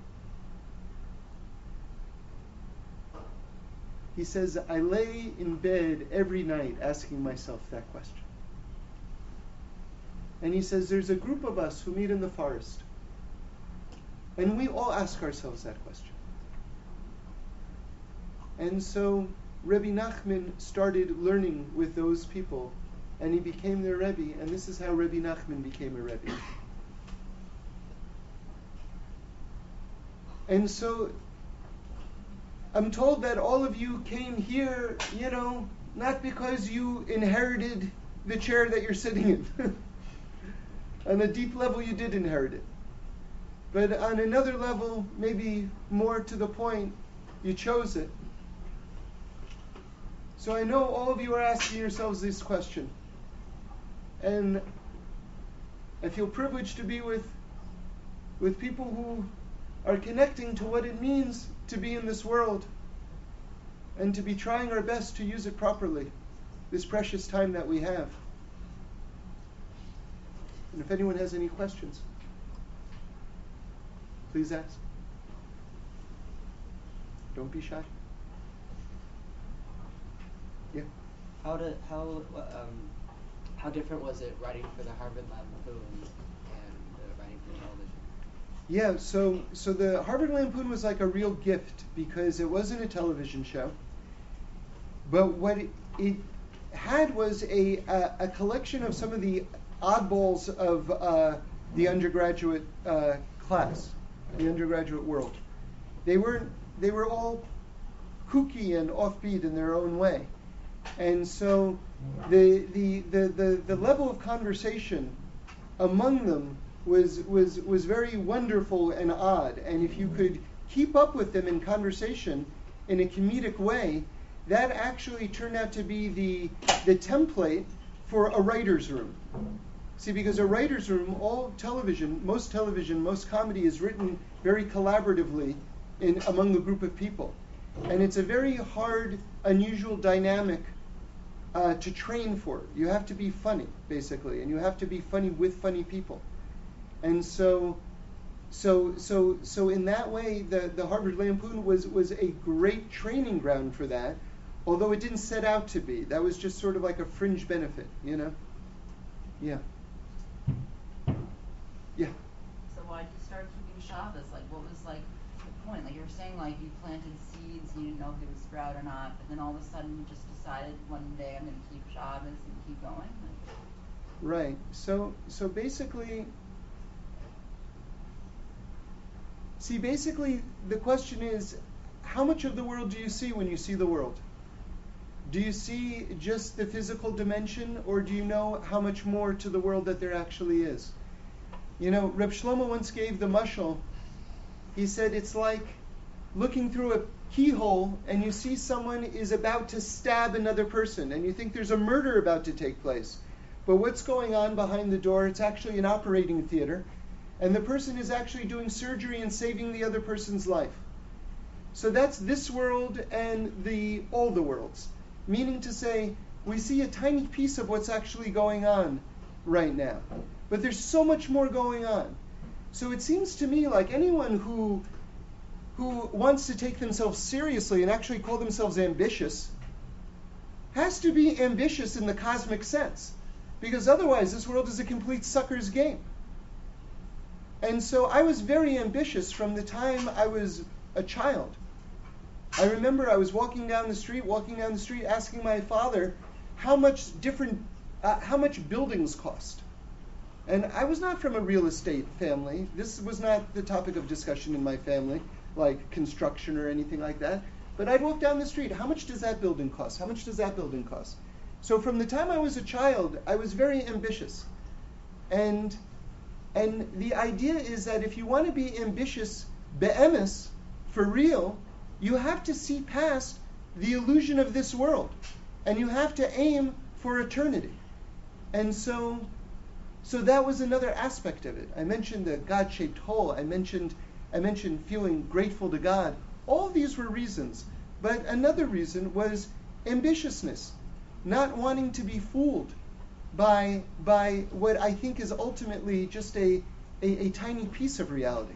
he says, "I lay in bed every night asking myself that question." And he says, there's a group of us who meet in the forest, and we all ask ourselves that question. And so Rebbe Nachman started learning with those people, and he became their Rebbe, and this is how Rebbe Nachman became a Rebbe. And so I'm told that all of you came here, you know, not because you inherited the chair that you're sitting in. On a deep level, you did inherit it. But on another level, maybe more to the point, you chose it. So I know all of you are asking yourselves this question. And I feel privileged to be with, with people who are connecting to what it means to be in this world and to be trying our best to use it properly, this precious time that we have. And if anyone has any questions, please ask. Don't be shy. Yeah. How did how um, how different was it writing for the Harvard Lampoon and uh, writing for television? Yeah, so so the Harvard Lampoon was like a real gift because it wasn't a television show, but what it, it had was a, a a collection of some of the oddballs of uh, the undergraduate uh, class, the undergraduate world. They weren't. They were all kooky and offbeat in their own way, and so the the the the, the level of conversation among them was was was very wonderful and odd. And if you could keep up with them in conversation in a comedic way, that actually turned out to be the the template for a writer's room. See, because a writer's room, all television, most television, most comedy is written very collaboratively in among a group of people. And it's a very hard, unusual dynamic uh, to train for. You have to be funny, basically, and you have to be funny with funny people. And so so so so in that way the, the Harvard Lampoon was, was a great training ground for that, although it didn't set out to be. That was just sort of like a fringe benefit, you know? Yeah. Yeah. So why did you start keeping Shabbos? Like, what was like the point? Like you were saying, like you planted seeds, you didn't know if they would sprout or not, but then all of a sudden you just decided one day I'm going to keep Shabbos and keep going. Like, right. So so basically, see, basically the question is, how much of the world do you see when you see the world? Do you see just the physical dimension, or do you know how much more to the world that there actually is? You know, Reb Shlomo once gave the mashal. He said it's like looking through a keyhole and you see someone is about to stab another person and you think there's a murder about to take place. But what's going on behind the door? It's actually an operating theater, and the person is actually doing surgery and saving the other person's life. So that's this world and the all the worlds. Meaning to say, we see a tiny piece of what's actually going on right now. But there's so much more going on. So it seems to me like anyone who who wants to take themselves seriously and actually call themselves ambitious has to be ambitious in the cosmic sense. Because otherwise this world is a complete sucker's game. And so I was very ambitious from the time I was a child. I remember I was walking down the street, walking down the street, asking my father how much different, uh, how much buildings cost. And I was not from a real estate family. This was not the topic of discussion in my family, like construction or anything like that. But I'd walk down the street. How much does that building cost? How much does that building cost? So from the time I was a child, I was very ambitious. And and the idea is that if you want to be ambitious, be'emes, for real, you have to see past the illusion of this world. And you have to aim for eternity. And so so that was another aspect of it. I mentioned the God-shaped hole. I mentioned I mentioned feeling grateful to God. All these were reasons. But another reason was ambitiousness. Not wanting to be fooled by by what I think is ultimately just a, a, a tiny piece of reality.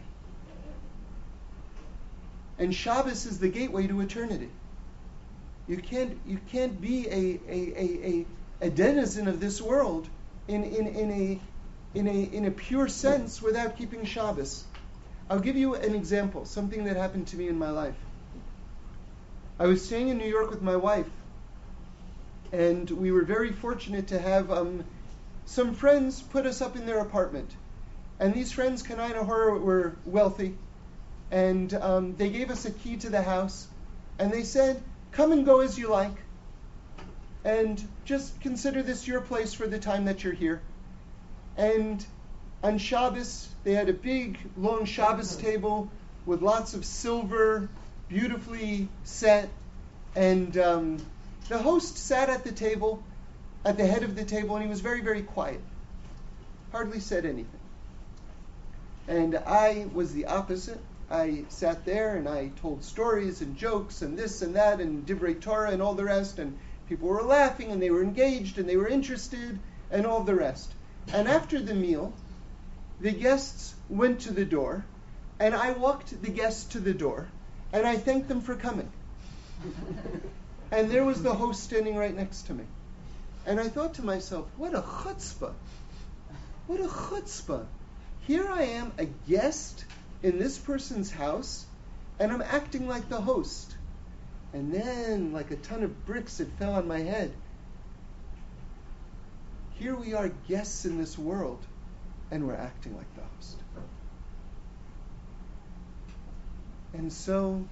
And Shabbos is the gateway to eternity. You can't you can't be a a, a, a, a denizen of this world in, in, in a in a in a pure sense without keeping Shabbos. I'll give you an example, something that happened to me in my life. I was staying in New York with my wife, and we were very fortunate to have um, some friends put us up in their apartment. And these friends, Kanai and Ahura, were wealthy, and um, they gave us a key to the house, and they said, come and go as you like, and just consider this your place for the time that you're here. And on Shabbos, they had a big, long Shabbos table with lots of silver, beautifully set, and um, the host sat at the table, at the head of the table, and he was very, very quiet. Hardly said anything. And I was the opposite. I sat there and I told stories and jokes and this and that and Divrei Torah and all the rest, and people were laughing and they were engaged and they were interested and all the rest. And after the meal, the guests went to the door, and I walked the guests to the door, and I thanked them for coming. And there was the host standing right next to me. And I thought to myself, what a chutzpah. What a chutzpah. Here I am, a guest in this person's house, and I'm acting like the host. And then, like a ton of bricks, it fell on my head. Here we are, guests in this world, and we're acting like the host. And so,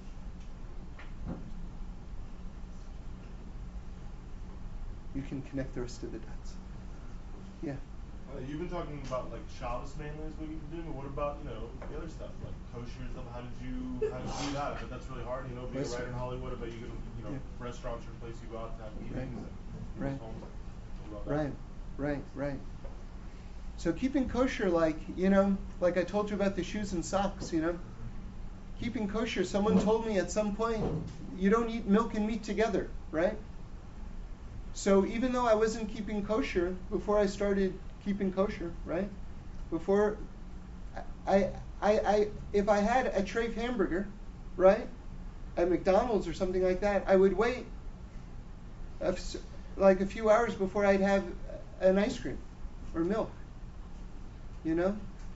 you can connect the rest of the dots. Yeah. Uh, you've been talking about like Shabbos mainly is what you've been doing, but what about, you know, the other stuff like kosher and stuff? How did you how did you do that? But that's really hard, you know, being a writer in Hollywood. But you can, you know, yeah. restaurants are a place you go out to have meetings right. and right. homes. Right, right, right. So keeping kosher, like you know, like I told you about the shoes and socks, you know, keeping kosher. Someone told me at some point, you don't eat milk and meat together, right? So even though I wasn't keeping kosher before I started keeping kosher, right? Before I, I, I, if I had a treif hamburger, right, at McDonald's or something like that, I would wait a, like a few hours before I'd have an ice cream or milk, you know?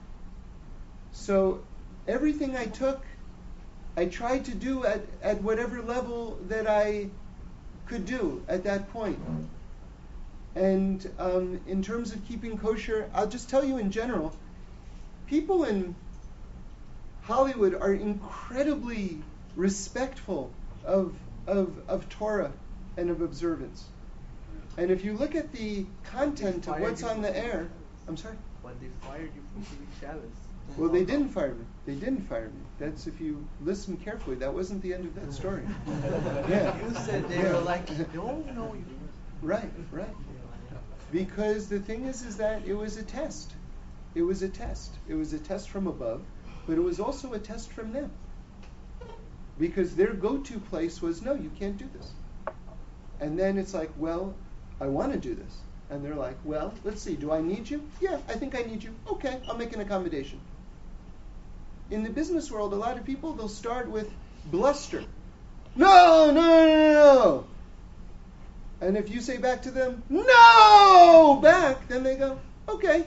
So everything I took, I tried to do at, at whatever level that I could do at that point. And um, in terms of keeping kosher, I'll just tell you in general, people in Hollywood are incredibly respectful of, of, of Torah and of observance. And if you look at the content of what's on the air, I'm sorry? When they fired you from keeping Shabbos. Well, they didn't fire me. They didn't fire me. That's if you listen carefully. That wasn't the end of that story. Yeah. You said they yeah. were like, no, no, you. Right, right. Because the thing is, is that it was a test. It was a test. It was a test from above, but it was also a test from them. Because their go-to place was, no, you can't do this. And then it's like, well, I want to do this. And they're like, well, let's see, do I need you? Yeah, I think I need you. Okay, I'll make an accommodation. In the business world, a lot of people, they'll start with bluster. No, no, no, no, no. And if you say back to them, no, back, then they go, okay.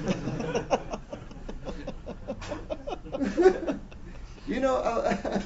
You know, uh,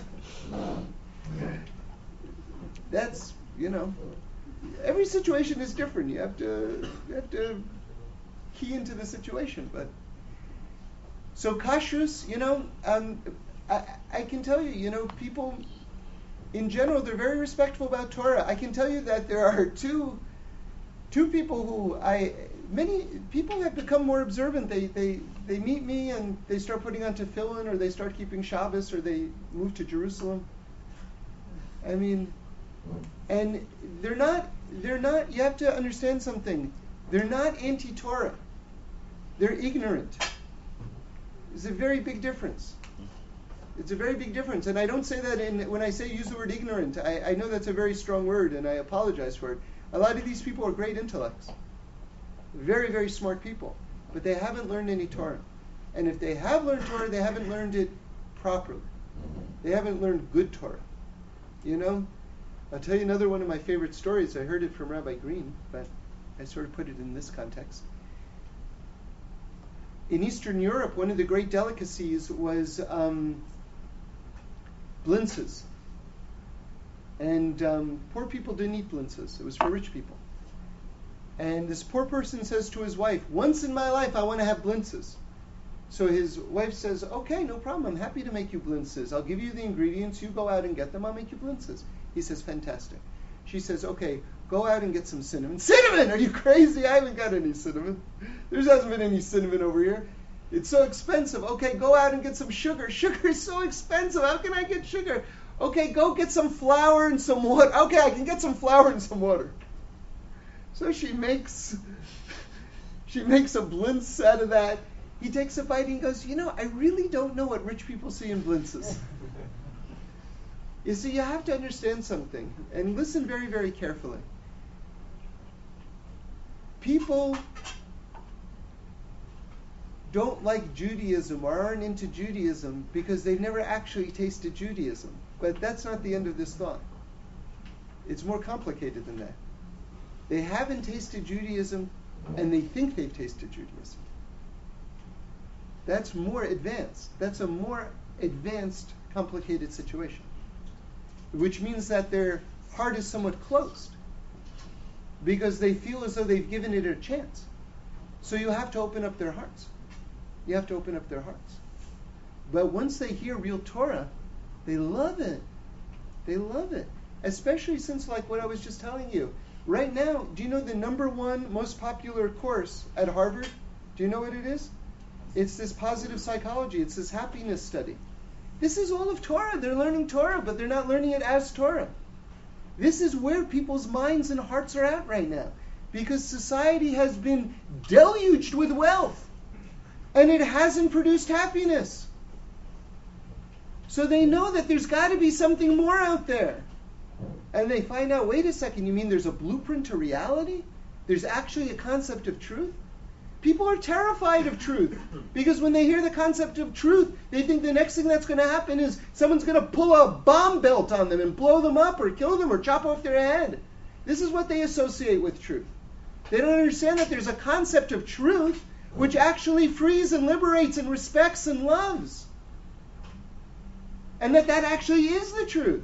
that's, you know, every situation is different. You have to, you have to key into the situation. But so kashrus, you know, um, I, I can tell you, you know, people in general, they're very respectful about Torah. I can tell you that there are two two people who I many people have become more observant. They they they meet me and they start putting on tefillin, or they start keeping Shabbos, or they move to Jerusalem. I mean, and they're not they're not. You have to understand something. They're not anti-Torah. They're ignorant. There's a very big difference. It's a very big difference, and I don't say that in when I say use the word ignorant. I, I know that's a very strong word, and I apologize for it. A lot of these people are great intellects, very, very smart people, but they haven't learned any Torah. And if they have learned Torah, they haven't learned it properly. They haven't learned good Torah. You know, I'll tell you another one of my favorite stories. I heard it from Rabbi Green, but I sort of put it in this context. In Eastern Europe, one of the great delicacies was um, blintzes. And um, poor people didn't eat blintzes. It was for rich people. And this poor person says to his wife, once in my life I want to have blintzes. So his wife says, okay, no problem. I'm happy to make you blintzes. I'll give you the ingredients. You go out and get them. I'll make you blintzes. He says, fantastic. She says, okay, go out and get some cinnamon. Cinnamon! Are you crazy? I haven't got any cinnamon. There hasn't been any cinnamon over here. It's so expensive. Okay, go out and get some sugar. Sugar is so expensive. How can I get sugar? Okay, go get some flour and some water. Okay, I can get some flour and some water. So she makes she makes a blintz out of that, he takes a bite and he goes, you know, I really don't know what rich people see in blintzes. You see, you have to understand something, and listen very, very carefully. People don't like Judaism or aren't into Judaism because they've never actually tasted Judaism. But that's not the end of this thought. It's more complicated than that. They haven't tasted Judaism and they think they've tasted Judaism. That's more advanced. That's a more advanced, complicated situation. Which means that their heart is somewhat closed because they feel as though they've given it a chance. So you have to open up their hearts. You have to open up their hearts. But once they hear real Torah, they love it. They love it. Especially since, like what I was just telling you, right now, do you know the number one most popular course at Harvard? Do you know what it is? It's this positive psychology. It's this happiness study. This is all of Torah. They're learning Torah, but they're not learning it as Torah. This is where people's minds and hearts are at right now. Because society has been deluged with wealth. And it hasn't produced happiness. So they know that there's got to be something more out there. And they find out, wait a second, you mean there's a blueprint to reality? There's actually a concept of truth? People are terrified of truth. Because when they hear the concept of truth, they think the next thing that's going to happen is someone's going to pull a bomb belt on them and blow them up or kill them or chop off their head. This is what they associate with truth. They don't understand that there's a concept of truth which actually frees and liberates and respects and loves. And that that actually is the truth.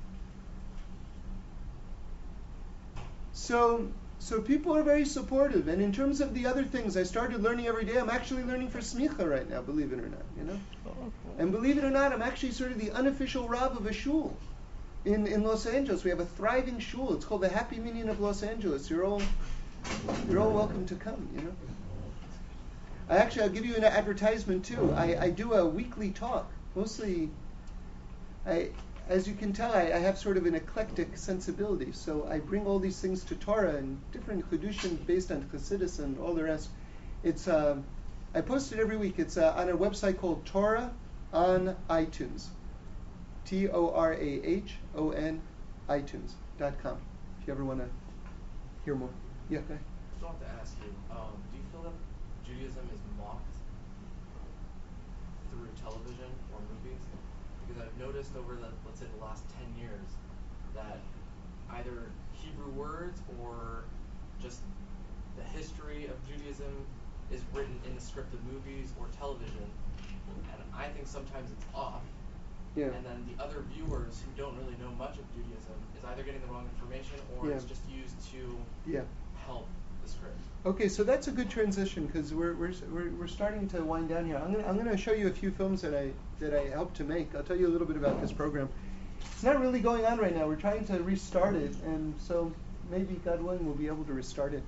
So, so people are very supportive. And in terms of the other things, I started learning every day. I'm actually learning for smicha right now, believe it or not. You know, and believe it or not, I'm actually sort of the unofficial rav of a shul in in Los Angeles. We have a thriving shul. It's called the Happy Minyan of Los Angeles. You're all you're all welcome to come. You know. I actually, I'll give you an advertisement too. I, I do a weekly talk. Mostly, I, as you can tell, I, I have sort of an eclectic sensibility. So I bring all these things to Torah and different Chedushim based on Chassidus and all the rest. It's uh, I post it every week. It's uh, on a website called Torah on iTunes. T O R A H O N iTunes dot com. If you ever want to hear more. Yeah, go ahead. I just wanted to ask you, um, do you feel that Judaism is mocked through television or movies? Because I've noticed over the, let's say, the last ten years that either Hebrew words or just the history of Judaism is written in the script of movies or television, and I think sometimes it's off. Yeah. And then the other viewers who don't really know much of Judaism is either getting the wrong information or Yeah. it's just used to Yeah. help the script. Okay, so that's a good transition because we're, we're we're we're starting to wind down here. I'm gonna I'm gonna show you a few films that I that I helped to make. I'll tell you a little bit about this program. It's not really going on right now. We're trying to restart it, and so maybe God willing we'll be able to restart it.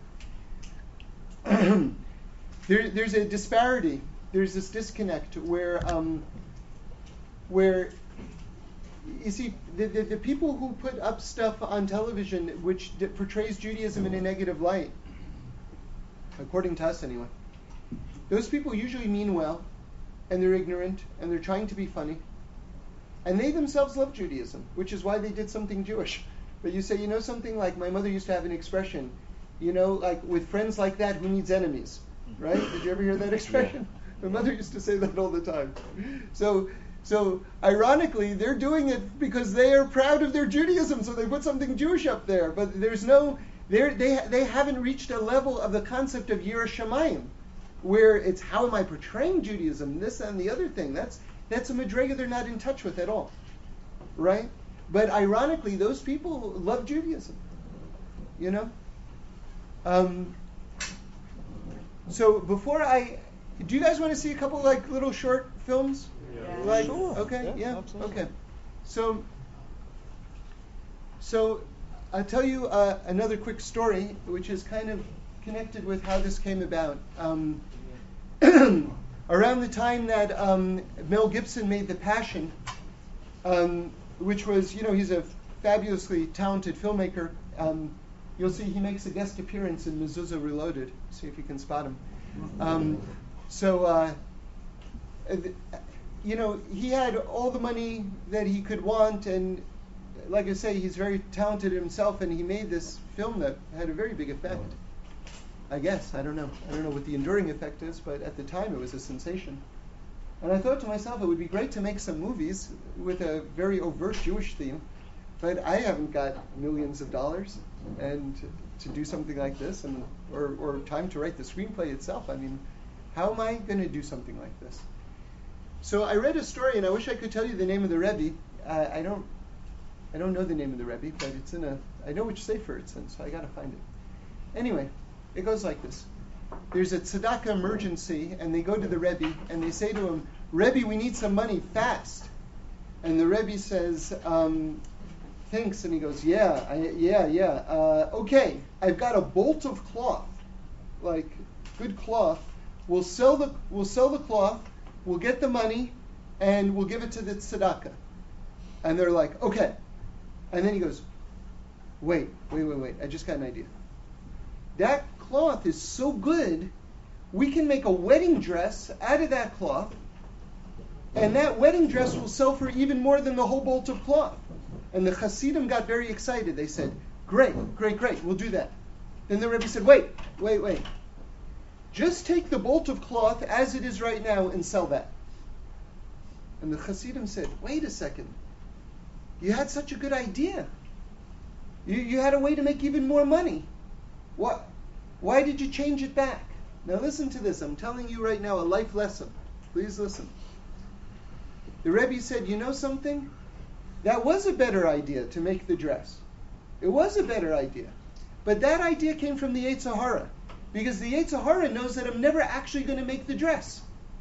there there's a disparity. There's this disconnect where um where you see the, the the people who put up stuff on television which d- portrays Judaism in a negative light. According to us, anyway. Those people usually mean well, and they're ignorant, and they're trying to be funny. And they themselves love Judaism, which is why they did something Jewish. But you say, you know something, like my mother used to have an expression, you know, like with friends like that, who needs enemies? Right? Did you ever hear that expression? My mother used to say that all the time. So, so ironically, they're doing it because they are proud of their Judaism, so they put something Jewish up there. But there's no... They're, they they haven't reached a level of the concept of Yirah Shamayim, where it's how am I portraying Judaism, this and the other thing. That's that's a madrega they're not in touch with at all, right? But ironically, those people love Judaism, you know. Um, so before I, do you guys want to see a couple like little short films? Yeah. Like Sure. okay, Yeah, yeah, absolutely. okay. So so. I'll tell you uh, another quick story, which is kind of connected with how this came about. Um, around the time that um, Mel Gibson made The Passion, um, which was, you know, he's a fabulously talented filmmaker. Um, you'll see he makes a guest appearance in Mezuzah Reloaded. See if you can spot him. Um, So, uh, you know, he had all the money that he could want, and like I say, he's very talented himself, and he made this film that had a very big effect. I guess. I don't know. I don't know what the enduring effect is, but at the time it was a sensation. And I thought to myself, it would be great to make some movies with a very overt Jewish theme, but I haven't got millions of dollars and to do something like this, and or, or time to write the screenplay itself. I mean, how am I going to do something like this? So I read a story, and I wish I could tell you the name of the Rebbe. Uh, I don't, I don't know the name of the Rebbe, but it's in a. I know which sefer it's in, so I got to find it. Anyway, it goes like this. There's a tzedakah emergency, and they go to the Rebbe, and they say to him, Rebbe, we need some money, fast. And the Rebbe says, um, thinks, and he goes, yeah, I, yeah, yeah. Uh, okay, I've got a bolt of cloth, like good cloth. We'll sell the we'll sell the cloth, we'll get the money, and we'll give it to the tzedakah. And they're like, okay. And then he goes, wait, wait, wait, wait. I just got an idea. That cloth is so good, we can make a wedding dress out of that cloth, and that wedding dress will sell for even more than the whole bolt of cloth. And the Hasidim got very excited. They said, great, great, great, we'll do that. Then the Rebbe said, wait, wait, wait. Just take the bolt of cloth as it is right now and sell that. And the Hasidim said, wait a second. You had such a good idea. You, you had a way to make even more money. What? Why did you change it back? Now listen to this. I'm telling you right now a life lesson. Please listen. The Rebbe said, you know something? That was a better idea to make the dress. It was a better idea. But that idea came from the Yetzer Hara. Because the Yetzer Hara knows that I'm never actually going to make the dress.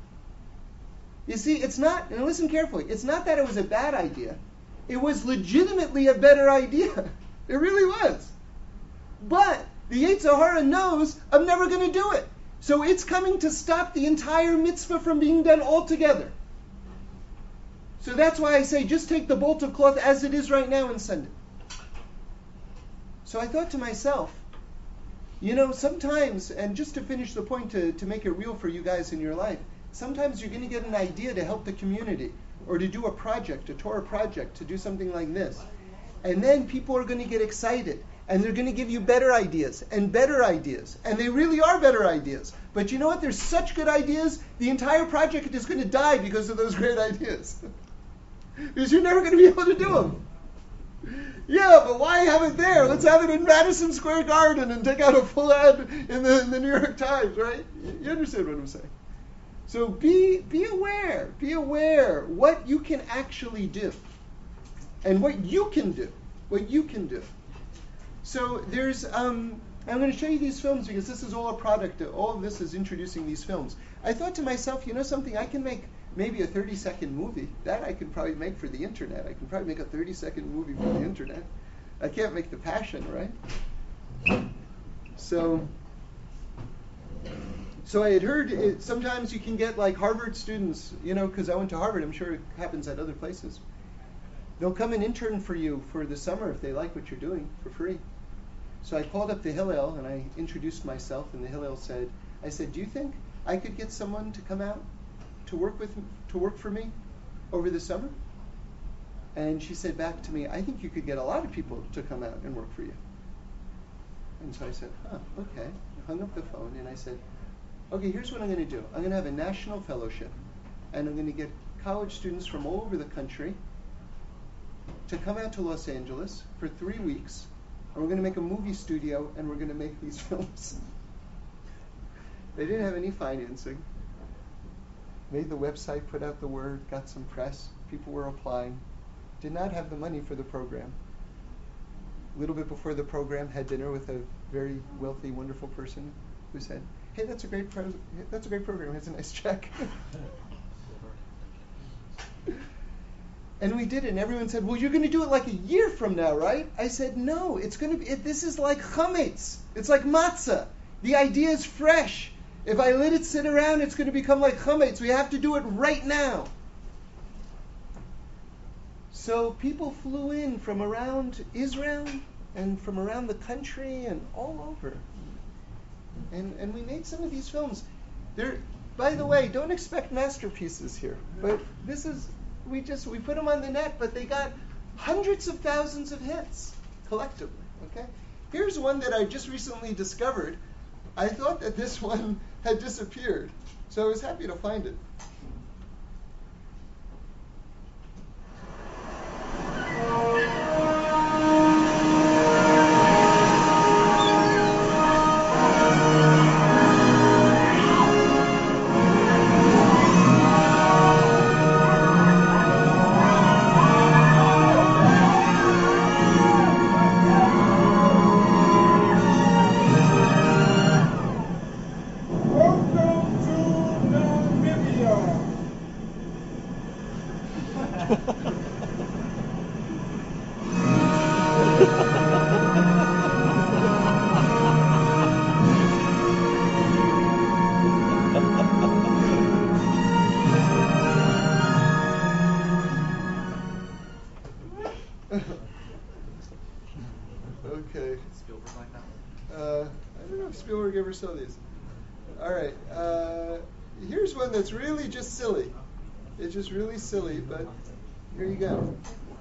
You see, it's not, and listen carefully, it's not that it was a bad idea. It was legitimately a better idea. It really was. But the Yetzer Hara knows I'm never going to do it. So it's coming to stop the entire mitzvah from being done altogether. So that's why I say just take the bolt of cloth as it is right now and send it. So I thought to myself, you know, sometimes, and just to finish the point to, to make it real for you guys in your life, sometimes you're going to get an idea to help the community or to do a project, a Torah project, to do something like this. And then people are going to get excited. And they're going to give you better ideas and better ideas. And they really are better ideas. But you know what? There's such good ideas, the entire project is going to die because of those great ideas. Because you're never going to be able to do them. Yeah, but why have it there? Let's have it in Madison Square Garden and take out a full ad in the, in the New York Times, right? You understand what I'm saying? So be be aware. Be aware what you can actually do. And what you can do. What you can do. So there's, um, I'm going to show you these films because this is all a product. All of this is introducing these films. I thought to myself, you know something, I can make maybe a thirty second movie. That I can probably make for the internet. I can probably make a thirty second movie for the internet. I can't make The Passion, right? So, so I had heard it, sometimes you can get like Harvard students, you know, because I went to Harvard. I'm sure it happens at other places. They'll come and intern for you for the summer if they like what you're doing for free. So I called up the Hillel and I introduced myself, and the Hillel said, I said, do you think I could get someone to come out to work with to work for me over the summer? And she said back to me, I think you could get a lot of people to come out and work for you. And so I said, huh, okay. I hung up the phone and I said, okay, here's what I'm going to do. I'm going to have a national fellowship, and I'm going to get college students from all over the country to come out to Los Angeles for three weeks, and we're going to make a movie studio, and we're going to make these films. They didn't have any financing. Made the website, put out the word, got some press. People were applying. Did not have the money for the program. A little bit before the program, had dinner with a very wealthy, wonderful person who said, "Hey, that's a great pro- that's a great program. Here's a nice check." And we did it, and everyone said, well, you're going to do it like a year from now, right? I said, no, it's going to be, it, this is like chametz. It's like matzah. The idea is fresh. If I let it sit around, it's going to become like chametz. We have to do it right now. So people flew in from around Israel and from around the country and all over. And and we made some of these films. They're, by the way, don't expect masterpieces here. But this is, we just, we put them on the net, but they got hundreds of thousands of hits collectively, okay? Here's one that I just recently discovered. I thought that this one had disappeared, so I was happy to find it. Okay. Spielberg like that one? Uh, I don't know if Spielberg ever saw these. All right. Uh, here's one that's really just silly. It's just really silly, but here you go.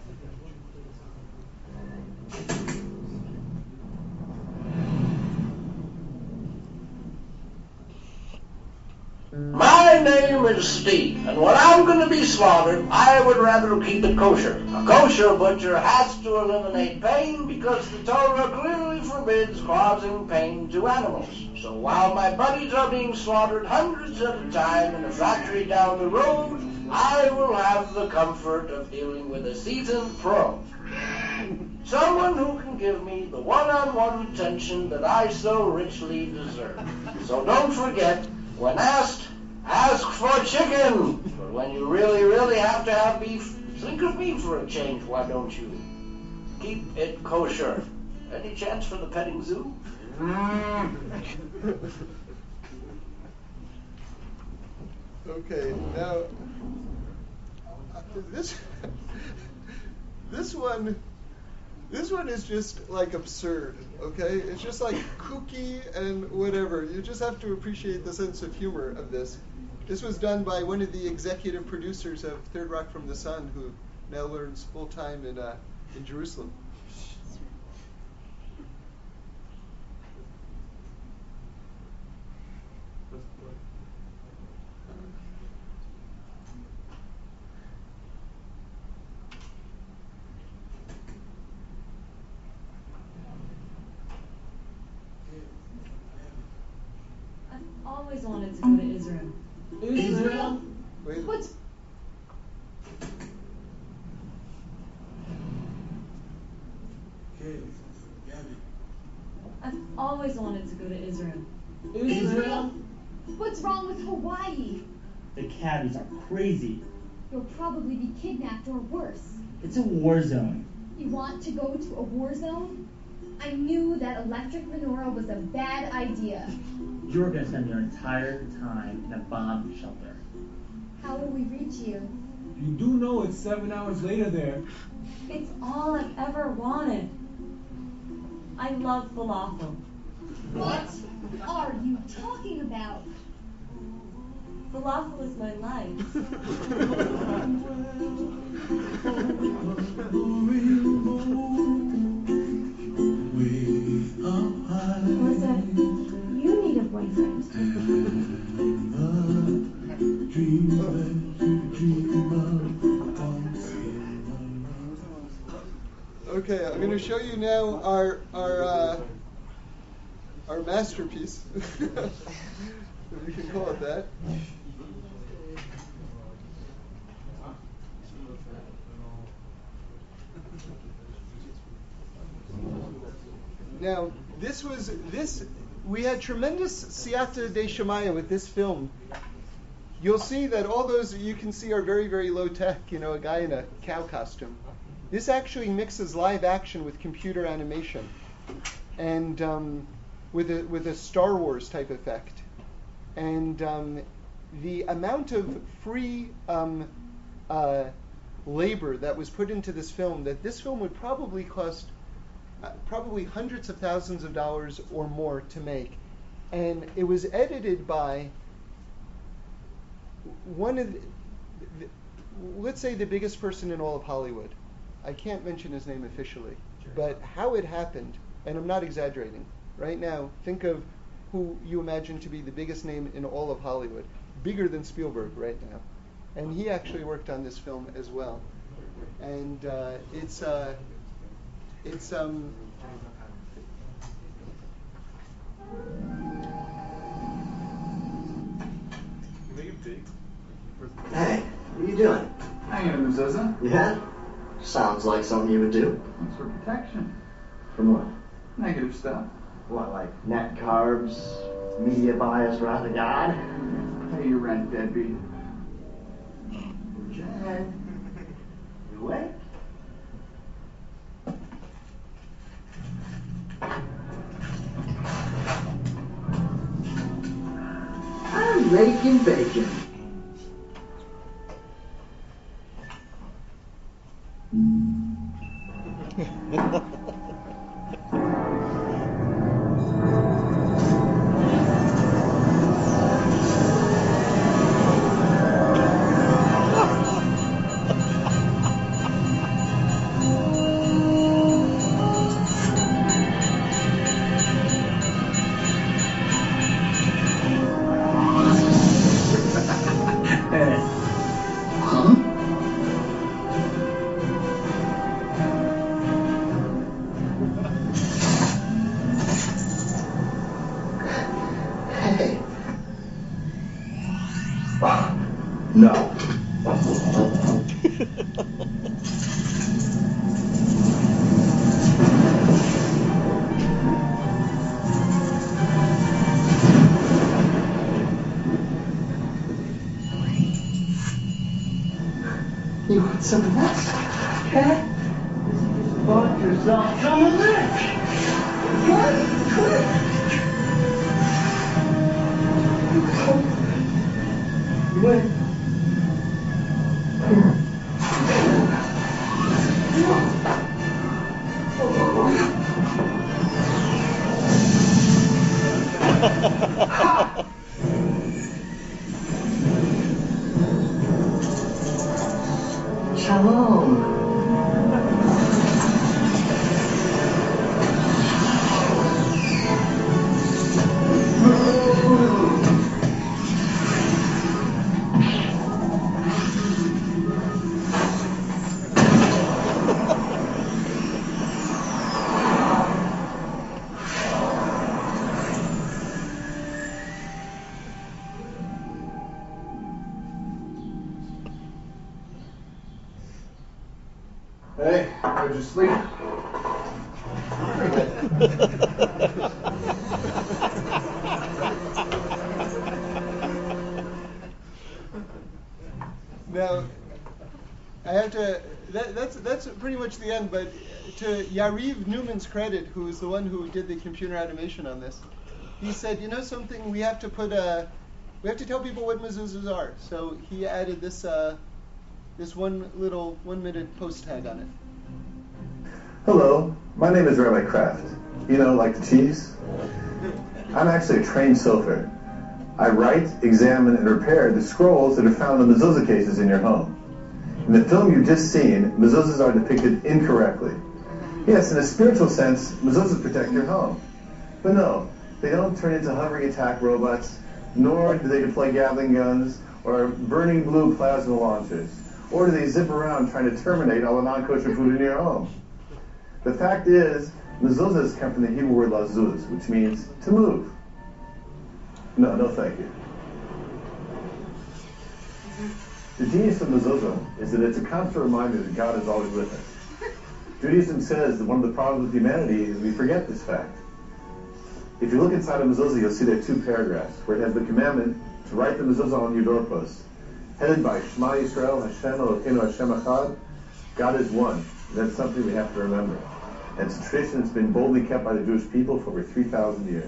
My name is Steve, and when I'm going to be slaughtered, I would rather keep it kosher. A kosher butcher has to eliminate pain because the Torah clearly forbids causing pain to animals. So while my buddies are being slaughtered hundreds at a time in a factory down the road, I will have the comfort of dealing with a seasoned pro. Someone who can give me the one-on-one attention that I so richly deserve. So don't forget, when asked, ask for chicken. But when you really, really have to have beef, think of me for a change, why don't you? Keep it kosher. Any chance for the petting zoo? Mm. Okay, now uh, this this one this one is just like absurd. Okay, it's just like kooky and whatever. You just have to appreciate the sense of humor of this. This was done by one of the executive producers of Third Rock from the Sun, who now learns full time in uh, in Jerusalem. I've always wanted to go to Israel. Israel? Wait. What's Okay, Gabby. I've always wanted to go to Israel. Israel? What's wrong with Hawaii? The cabbies are crazy. You'll probably be kidnapped or worse. It's a war zone. You want to go to a war zone? I knew that electric menorah was a bad idea. You're going to spend your entire time in a bomb shelter. How will we reach you? You do know it's seven hours later there. It's all I've ever wanted. I love falafel. What are you talking about? Falafel is my life. Melissa, you need a boyfriend. Okay, I'm going to show you now our our uh, our masterpiece, if we can call it that. Now, this was this. We had tremendous siyata de shemaya with this film. You'll see that all those that you can see are very, very low tech. You know, a guy in a cow costume. This actually mixes live action with computer animation, and um, with a with a Star Wars type effect. And um, the amount of free um, uh, labor that was put into this film, that this film would probably cost uh, probably hundreds of thousands of dollars or more to make. And it was edited by one of the, the, let's say the biggest person in all of Hollywood. I can't mention his name officially, sure. But how it happened, and I'm not exaggerating. Right now, think of who you imagine to be the biggest name in all of Hollywood, bigger than Spielberg right now, and he actually worked on this film as well. And uh, it's uh, it's um. You make it big. Hey, what are you doing? Hanging in the Mezuzah. Yeah? Sounds like something you would do. It's for protection. From what? Negative stuff. What, like net carbs, media bias, wrath of God? Pay your rent, deadbeat. Jen, you awake? I'm making bacon. No. You want some of this? Okay? Bought yourself some of this. What? You win. Shalom. Hey, how'd you sleep? Now, I have to. That, that's that's pretty much the end. But to Yariv Newman's credit, who is the one who did the computer animation on this, he said, you know something, we have to put a, we have to tell people what mezuzahs are. So he added this uh, this one little one minute post tag on it. Hello, my name is Rabbi Kraft. You know, like the cheese? I'm actually a trained sofer. I write, examine, and repair the scrolls that are found in mezuzah cases in your home. In the film you've just seen, mezuzahs are depicted incorrectly. Yes, in a spiritual sense, mezuzahs protect your home. But no, they don't turn into hovering attack robots, nor do they deploy Gatling guns or burning blue plasma launchers, or do they zip around trying to terminate all the non-kosher food in your home. The fact is, mezuzahs come from the Hebrew word lazuz, which means to move. No, no thank you. The genius of mezuzah is that it's a constant reminder that God is always with us. Judaism says that one of the problems with humanity is we forget this fact. If you look inside a mezuzah, you'll see there are two paragraphs where it has the commandment to write the mezuzah on your doorpost, headed by Shema Yisrael, Hashem Elokeinu Hashem Echad. God is one. That's something we have to remember. And it's a tradition that's been boldly kept by the Jewish people for over three thousand years.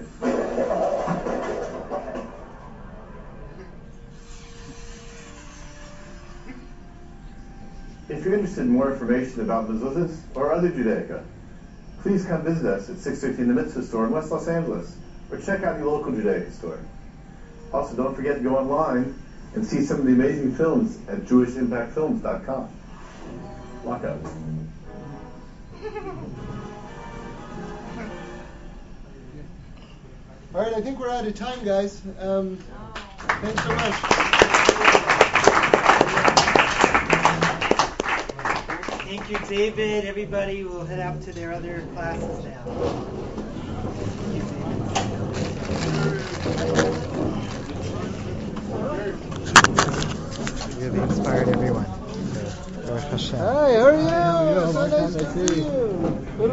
If you're interested in more information about mezuzahs or other Judaica, please come visit us at six fifteen The Mitzvah Store in West Los Angeles, or check out your local Judaica store. Also, don't forget to go online and see some of the amazing films at jewish impact films dot com. Lockout. All right, I think we're out of time, guys. Um, thanks so much. Thank you, David. Everybody will head out to their other classes now. Really inspired everyone. Hi, how are you? So nice to see you.